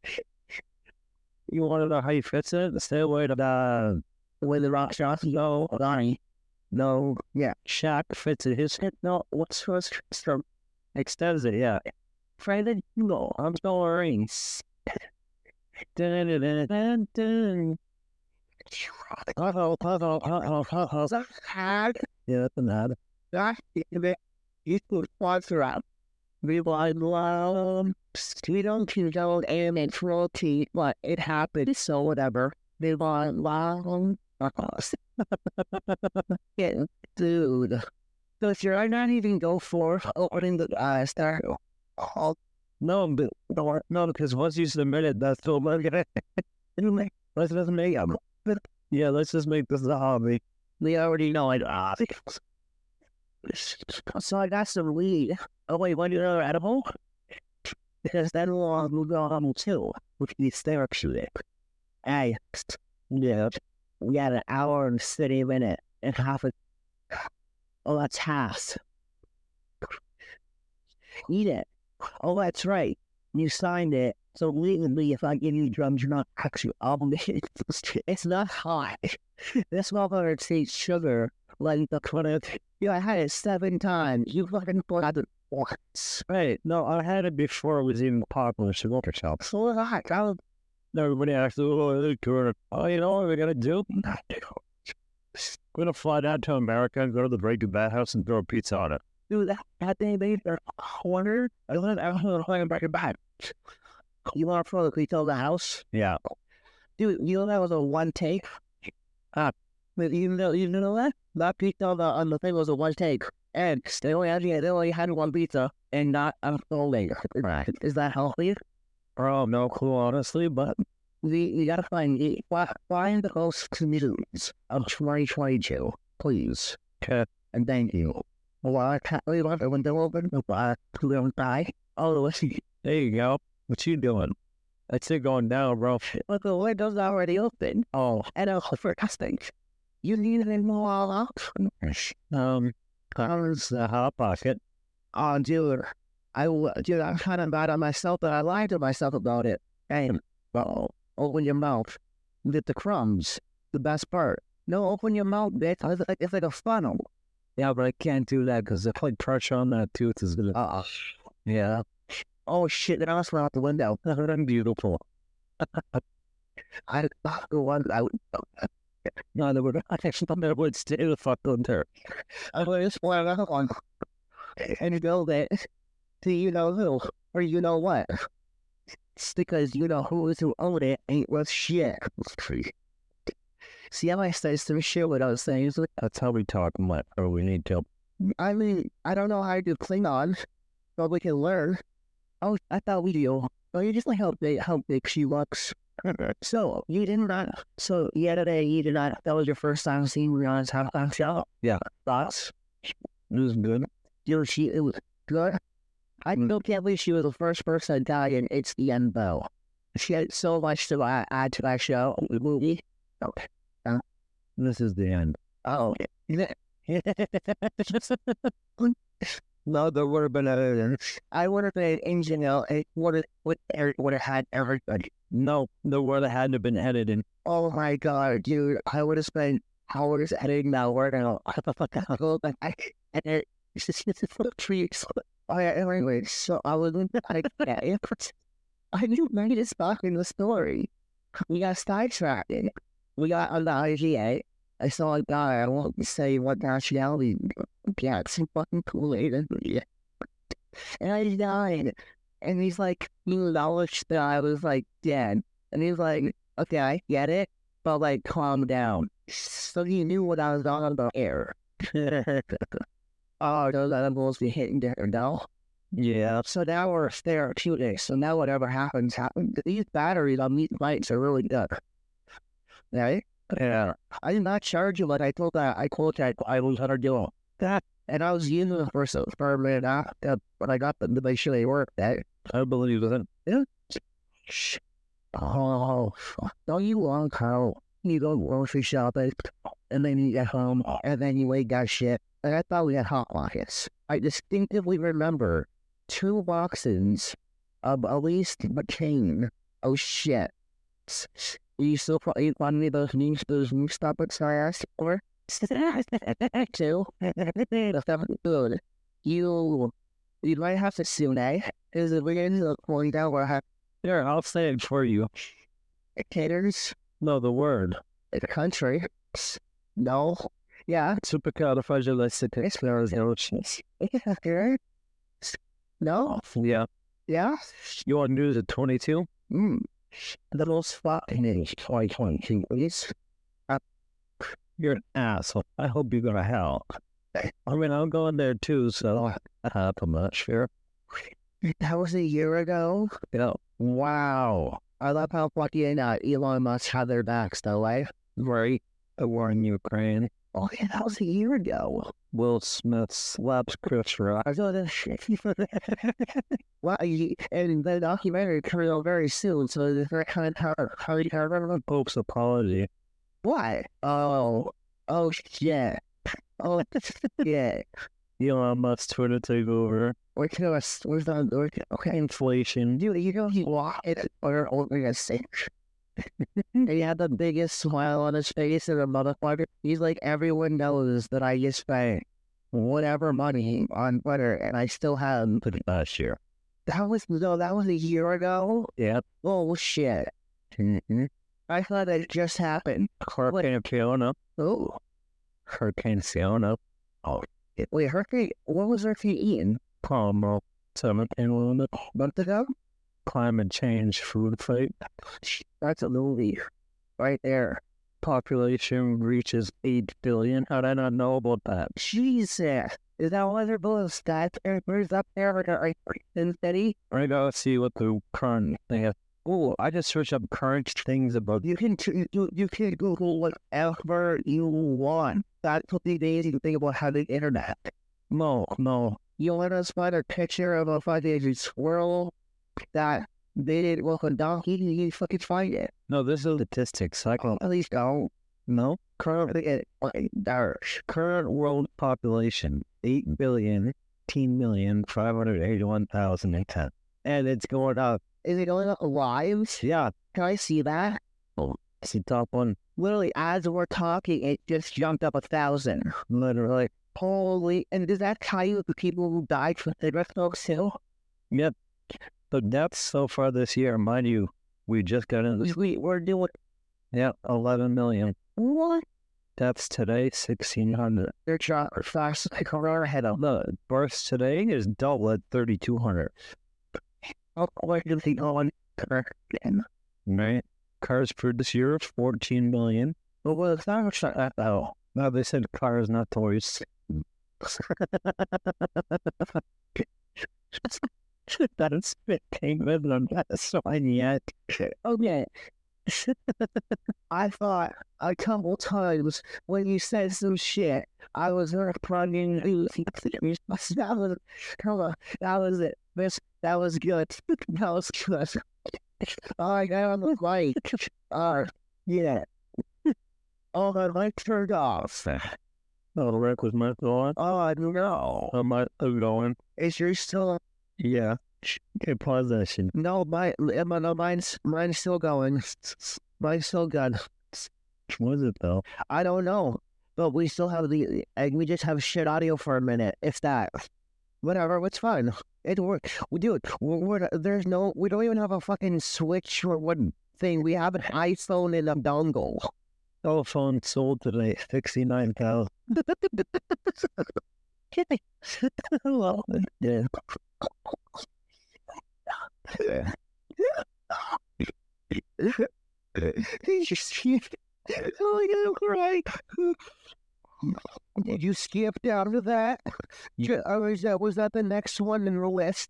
You want to know how he fits it? Stay away to the
when the rock shots go, Donnie. No, yeah.
Shaq fits it. His hit.
No, what's first from
Extends it, yeah.
Friday? No,
I'm still rings.
That's hard.
Yeah, that's an ad.
That's it. You could sponsor out. We don't condone animal cruelty, but it happened, so whatever. They want long. Yeah, dude. So should I not even go for opening the start?
No, because once you submit it, that's still gonna. Let's just make Yeah, let's just make this a hobby.
We already know it. So I got some weed. Oh wait, want another edible? Because then we'll move on too, which is therapeutic. Hey, yeah, we got an hour and 30 minutes and half a. Oh, that's half. Eat it. Oh, that's right. You signed it. So legally, if I give you drugs, you're not actually obligated. It's not hot. This motherfucker tastes sugar like the credit. Yeah, I had it 7 times. You fucking forgot it once.
Right. No, I had it before it was even popular cigar shop.
So did I.
Everybody asked, oh, you know what we're going to do? We're going to fly down to America and go to the Breaking Bad house and throw a pizza on it.
Dude, that day made their corner. I learned everything Breaking Bad. You want to throw the pizza on the house?
Yeah.
Dude, you know that was a one take? But you know that? That pizza on the thing was a one take. And they only had one pizza and not unfolding. Right. Is that healthy?
Oh, no clue, honestly, but
we gotta find the host comedians of 2022, please.
Okay.
And thank you. Well, I can't leave the window open, but we don't die. Oh,
there you go. What you doing? That's it going down, bro.
But the window's already open.
Oh,
and for testing. You need it more up.
Comes the hot pocket.
Oh, dude, I'm kind of bad on myself, but I lied to myself about it. Hey, well, open your mouth. Get the crumbs. The best part. No, open your mouth, bitch. It's like a funnel.
Yeah, but I can't do that because if I pressure on that tooth is gonna. Yeah.
Oh shit! Then I almost went out the window.
Beautiful.
I the one I would.
No, they were. I actually would stay the fuck under.
I just wanted another one. And you build it. Do you know who or you know what? It's because you know who owned it ain't worth shit. See how I say some shit without saying it?
That's how we talk, or we need to.
I mean, I don't know how to do Klingon, but we can learn. Oh, I thought we do. Well, you just like how big she looks. So, you did not. So, the other day, you did not. That was your first time seeing Rihanna's halftime show?
Yeah.
Thoughts?
It was good.
Dude, it was good. I still can't believe she was the first person to die in It's the End, though. She had so much to add to that show, the movie. Okay.
This is the end.
Oh.
No, there would have been evidence.
I would have been engineer. It would have had everybody.
No, there would have had to been edited.
Oh my god, dude! I would have spent hours editing that word and it's just trees. Anyway, so I was like, I knew made this back in the story. We got sidetracked. We got on the IGA. I saw a guy, I won't say what nationality, yeah, some fucking Kool-Aid, and I died. And he's like, he acknowledged that I was like dead. And he's like, okay, I get it, but like, calm down. So he knew what I was on about here. Oh, those animals be hitting there now.
Yeah.
So now we're therapeutic. So now whatever happens. These batteries on these bikes are really good. Right?
Yeah.
I did not charge you, but I told that I was gonna do that, and I was using them for a minute after, but I got them to make sure they worked. That
I believe it.
yeah. Shh. Oh, don't you want how you go grocery shopping, and then you get home, and then you ain't got shit. And I thought we had Hot Pockets. I distinctively remember 2 boxes of at least McCain. Oh shit. You still probably find me those new Starbucks I asked for? Too. That's not good. You might have to soon, eh? Is it weird to point out where I have
Here, I'll say it for you.
dictators?
No, the word.
In the country? No. Yeah.
Supercalifragilisticexpialidocious.
Yeah. No.
Yeah.
Yeah.
You want to do the 22?
The most fucking age 2022, please.
You're an asshole. I hope you go to hell. I mean, I'm going there too, so not happen much here.
That was a year ago.
You know, wow.
I love how fucking Elon Musk had their backs, though, eh?
Right? The war in Ukraine.
Oh, yeah, that was a year ago.
Will Smith slaps Chris Rock.
I saw that shit. Well, and the documentary coming out very soon, so it's very kind of hard.
Pope's apology.
What? Oh, shit. Oh, yeah.
Elon Musk's Twitter takeover.
Okay.
Inflation.
Dude, you know he walked or only a cinch. He had the biggest smile on his face and a motherfucker. He's like, everyone knows that I just spent whatever money on Twitter and I still haven't.
Last year.
That was a year ago?
Yep.
Oh shit. I thought it just happened.
Hurricane Fiona.
Oh.
Hurricane Fiona.
Oh. Wait, what was Hurricane Ian?
Palmer. 17
Month ago?
Climate change food fight.
That's a movie. Right there.
Population reaches 8 billion. How did I not know about that?
Jesus. Is that one of their bullets that where's up there in city?
I gotta see what the current thing is. Oh, I just searched up current things about.
You can Google whatever you want. That's what these days you can think about how the internet.
No.
You want to find a picture of a fucking squirrel that they did with a donkey? You fucking find it.
No, this is statistics. I can
At least don't.
no.
Current
World population 8,018,581,010, and it's going up.
Is it going up live?
Yeah,
Can I see that?
it's the top one.
Literally, as we're talking, it just jumped up 1,000.
Literally.
Holy! And does that tell you the people who died from cigarette smoke too?
Yep. The deaths so far this year, mind you, we just got in.
We're doing
11 million.
what?
Deaths today, 1,600.
They're trying fast. Corona ahead of them.
The births today is double at 3,200.
Where do they go on?
Right? Cars for this year, 14 million.
Well, it's not much like that though.
No, they said cars, not toys. That is 15 million. I'm not sign yet.
Okay. I thought a couple times when you said some shit, I was plugging. That was it. That was good. That was good. I got on the mic. Yeah. Oh, the mic turned off.
Oh, Rick was my thought.
Oh, no.
Am I going?
Is yours still?
Yeah. Okay, pause that shit.
No, mine's still going. Mine's still good.
What is it though?
I don't know, but we still have we just have shit audio for a minute, if that. Whatever, it's fine. It works. We do it. We don't even have a fucking switch or what thing. We have an iPhone and a dongle.
Cell phone sold today, 69,000.
Well, yeah. Oh, I'm gonna cry. Did you skip down to that? Was that the next one in the list?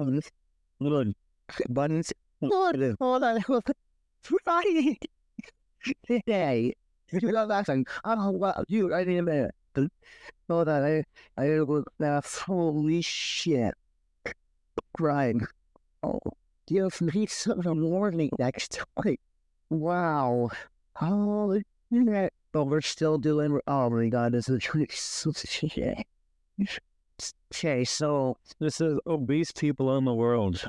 Little buttons.
Hold on. Right. Hey, you're not laughing. Oh, wow, dude, I didn't minute. Hold on, I gotta go laugh. Holy shit. Crying. Oh, dear, from 3 in the morning next week. Wow. Holy shit. But we're still doing, oh my god, this is shit. Okay, so
This is obese people in the world.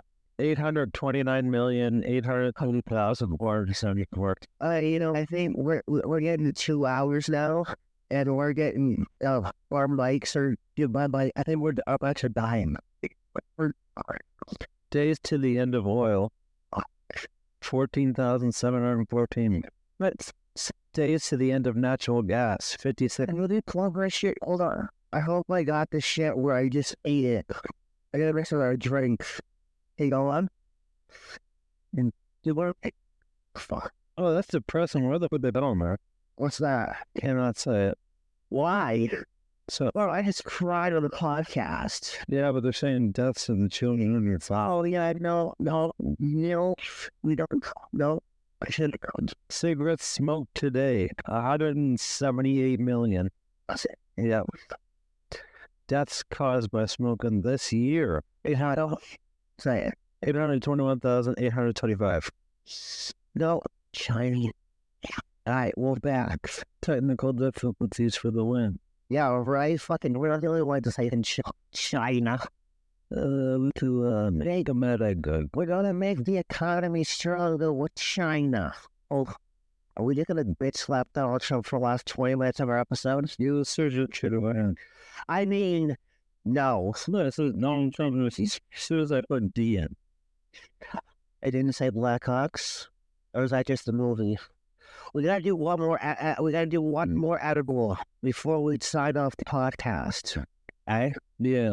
829,820,474.
I think we're getting to 2 hours now, and we're getting our mics are I think we're about to dying.
Days to the end of oil, 14,714.
But
Days to the end of natural gas, 56.
and really clever shit. Hold on. I hope I got this shit where I just ate it. I gotta mix with our drink. Hey, go on. And do what? Fuck.
Oh, that's depressing. Where the fuck they on there?
What's that?
Cannot say it.
Why?
So,
Well, I just cried on the podcast.
yeah, but they're saying deaths of the children in your thought.
Oh yeah, no, we don't. No, I should have gone.
Cigarettes smoked today, 178 million.
That's it.
Yeah. Deaths caused by smoking this year,
Say it.
821,825.
No, Chinese. All right, we're back.
Technical difficulties for the win.
Yeah, right. Fucking, we're not the only ones to say in China.
To make America good.
We're gonna make the economy stronger with China. Oh, are we just gonna bitch slap Donald Trump for the last 20 minutes of our episode?
You surgeon should have went.
I mean, no.
No, this is Donald Trump. As soon as I put D in.
I didn't say Blackhawks, or is that just the movie? We gotta do one more. We gotta do one more edible before we sign off the podcast. Eh?
Yeah.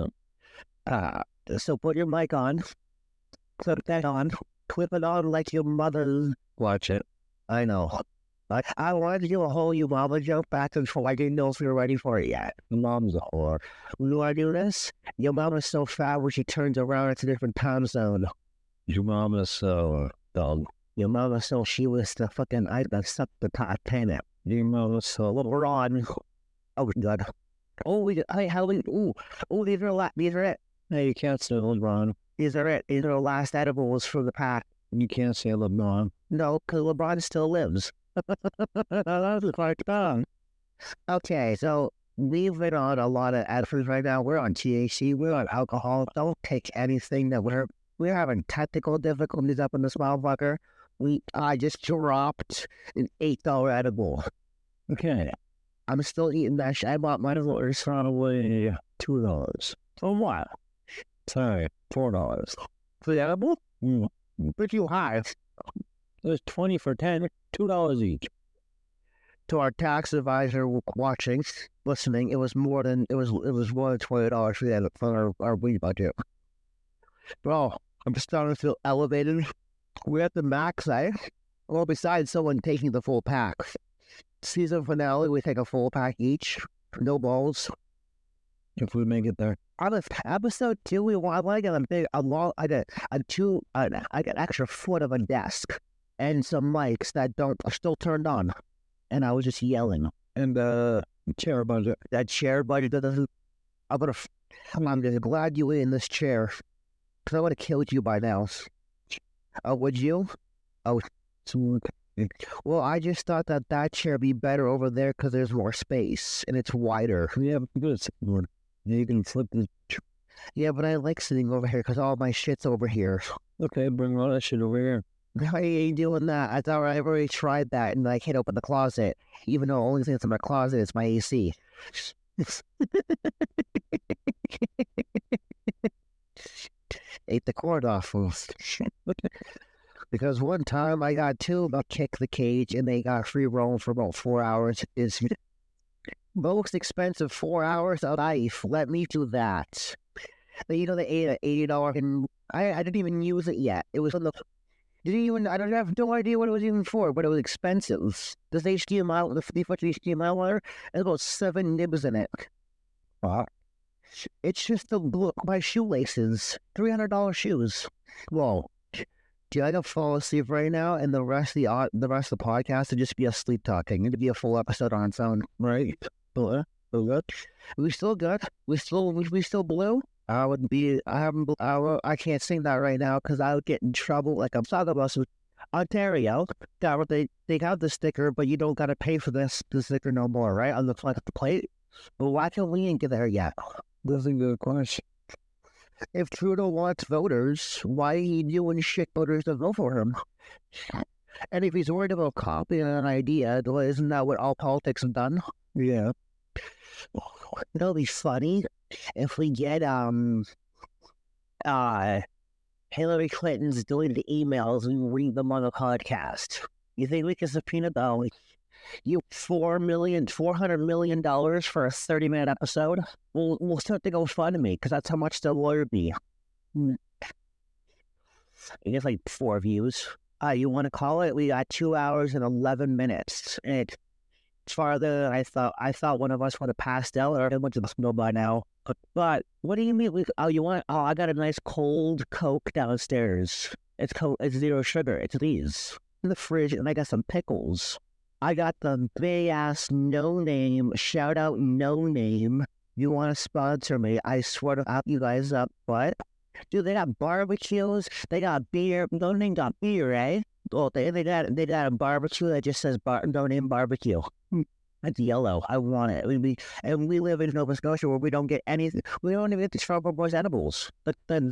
So put your mic on. Put that on. Clip it on like your mother.
Watch it.
I know. I wanted to do a whole you mama joke back and forth. I didn't know if we were ready for it yet.
Your mom's a whore.
You want to do this? Your mama's so fat when she turns around, it's a different time zone.
Your mom is so dumb.
Your mama so she was the fucking I that sucked the Titanic.
Your mom is so
We're on. Oh god. Oh we hey how we these are it.
Hey, you can't say LeBron.
These are it. These are the last edibles from the pack.
You can't say LeBron.
No, because LeBron still lives.
That's quite dumb.
Okay, so we've been on a lot of edibles right now. We're on THC, we're on alcohol. Don't take anything that we're having technical difficulties up in this motherfucker. I just dropped an $8 edible.
Okay.
I'm still eating that shit. I bought mine for
Probably $2.
for what?
Sorry, $4.
For the edible? Pretty high.
There's 20 for 10, $2 each.
To our tax advisor watching, listening, it was more than $20 for our weed budget. Bro, I'm starting to feel elevated. We're at the max, eh? Well, besides someone taking the full pack. Season finale, we take a full pack each. No balls.
If we make it there.
On this episode 2, we want like I got an extra foot of a desk and some mics that are still turned on. And I was just yelling.
And chair budget.
That chair budget doesn't. I'm just glad you were in this chair. Because I would have killed you by now. Oh, would you? Oh, well, I just thought that chair would be better over there because there's more space and it's wider.
Yeah, good. You can flip this.
Yeah, but I like sitting over here because all my shit's over here.
Okay, bring all that shit over here.
I ain't doing that. I thought I've already tried that and I can't open the closet. Even though the only thing that's in my closet is my AC. Ate the cord off. Because one time I got two about Kick the Cage and they got free roam for about 4 hours. It's most expensive 4 hours of life. Let me do that. They ate an $80 and I didn't even use it yet. It was on the I don't have no idea what it was even for, but it was expensive. This HDMI, the 50-foot HDMI wire, has about 7 nibs in it. It's just to look my shoelaces. $300 shoes. Whoa. Do I gotta fall asleep right now, and the rest of the podcast to just be us sleep talking? It'd be a full episode on its own, right? But we good. We still good. We still blue. I would be. I haven't. I can't sing that right now because I would get in trouble. Like I'm talking about some Ontario. Got what they have the sticker, but you don't gotta pay for the sticker no more, right? On the front of the plate. But why can't we ain't get there yet?
That's a good question.
If Trudeau wants voters, why are he doing shit voters to vote for him? And if he's worried about copying an idea, isn't that what all politics have done?
Yeah.
It'll be funny if we get Hillary Clinton's deleted emails and read them on the podcast. You think we can subpoena them? You $400 million for a 30-minute episode? We'll start to go fund me because that's how much the lawyer be. I guess like 4 views. You want to call it? We got 2 hours and 11 minutes. And it's farther than I thought. I thought one of us would have passed out or much of us know by now. But what do you mean? I got a nice cold Coke downstairs. It's cold. It's 0 sugar. It's these in the fridge, and I got some pickles. I got the big ass No Name, shout out No Name. You want to sponsor me? I swear to out you guys up. What? Dude, they got barbecues. They got beer. No Name got beer, eh? Oh, they got a barbecue that just says No Name barbecue. That's yellow. I want it. We live in Nova Scotia where we don't get anything. We don't even get the Trevor Boys edibles. The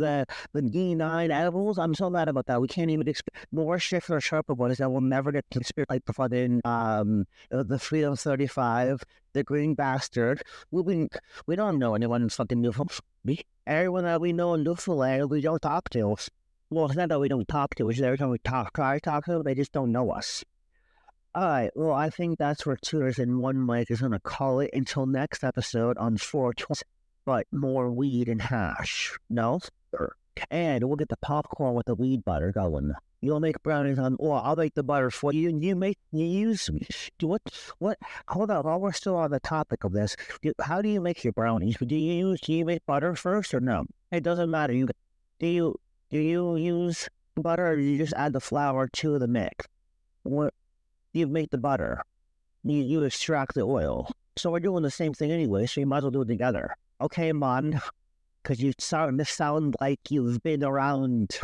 D9 edibles. I'm so mad about that. We can't even more shit for Sharper Boys that will never get to experience like the fucking the Freedom 35, the Green Bastard. We don't know anyone in fucking Newfoundland. Everyone that we know in Newfoundland, we don't talk to. Well, it's not that we don't talk to. It's every time we try to talk to them, they just don't know us. All right, well, I think that's where Tutors in One Mic is going to call it until next episode on 420, but more weed and hash. No? Sure. And we'll get the popcorn with the weed butter going. You'll make brownies on, or I'll make the butter for you, and you use, what, hold on, while we're still on the topic of this, how do you make your brownies? Do you make butter first or no? It doesn't matter. Do you use butter or do you just add the flour to the mix? What? You make the butter. You extract the oil. So we're doing the same thing anyway, so you might as well do it together. Okay, man? Because you starting to sound like you've been around.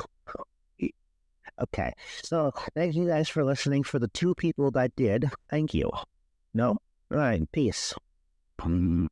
Okay. So thank you guys for listening. For the 2 people that did, thank you. No? All right. Peace.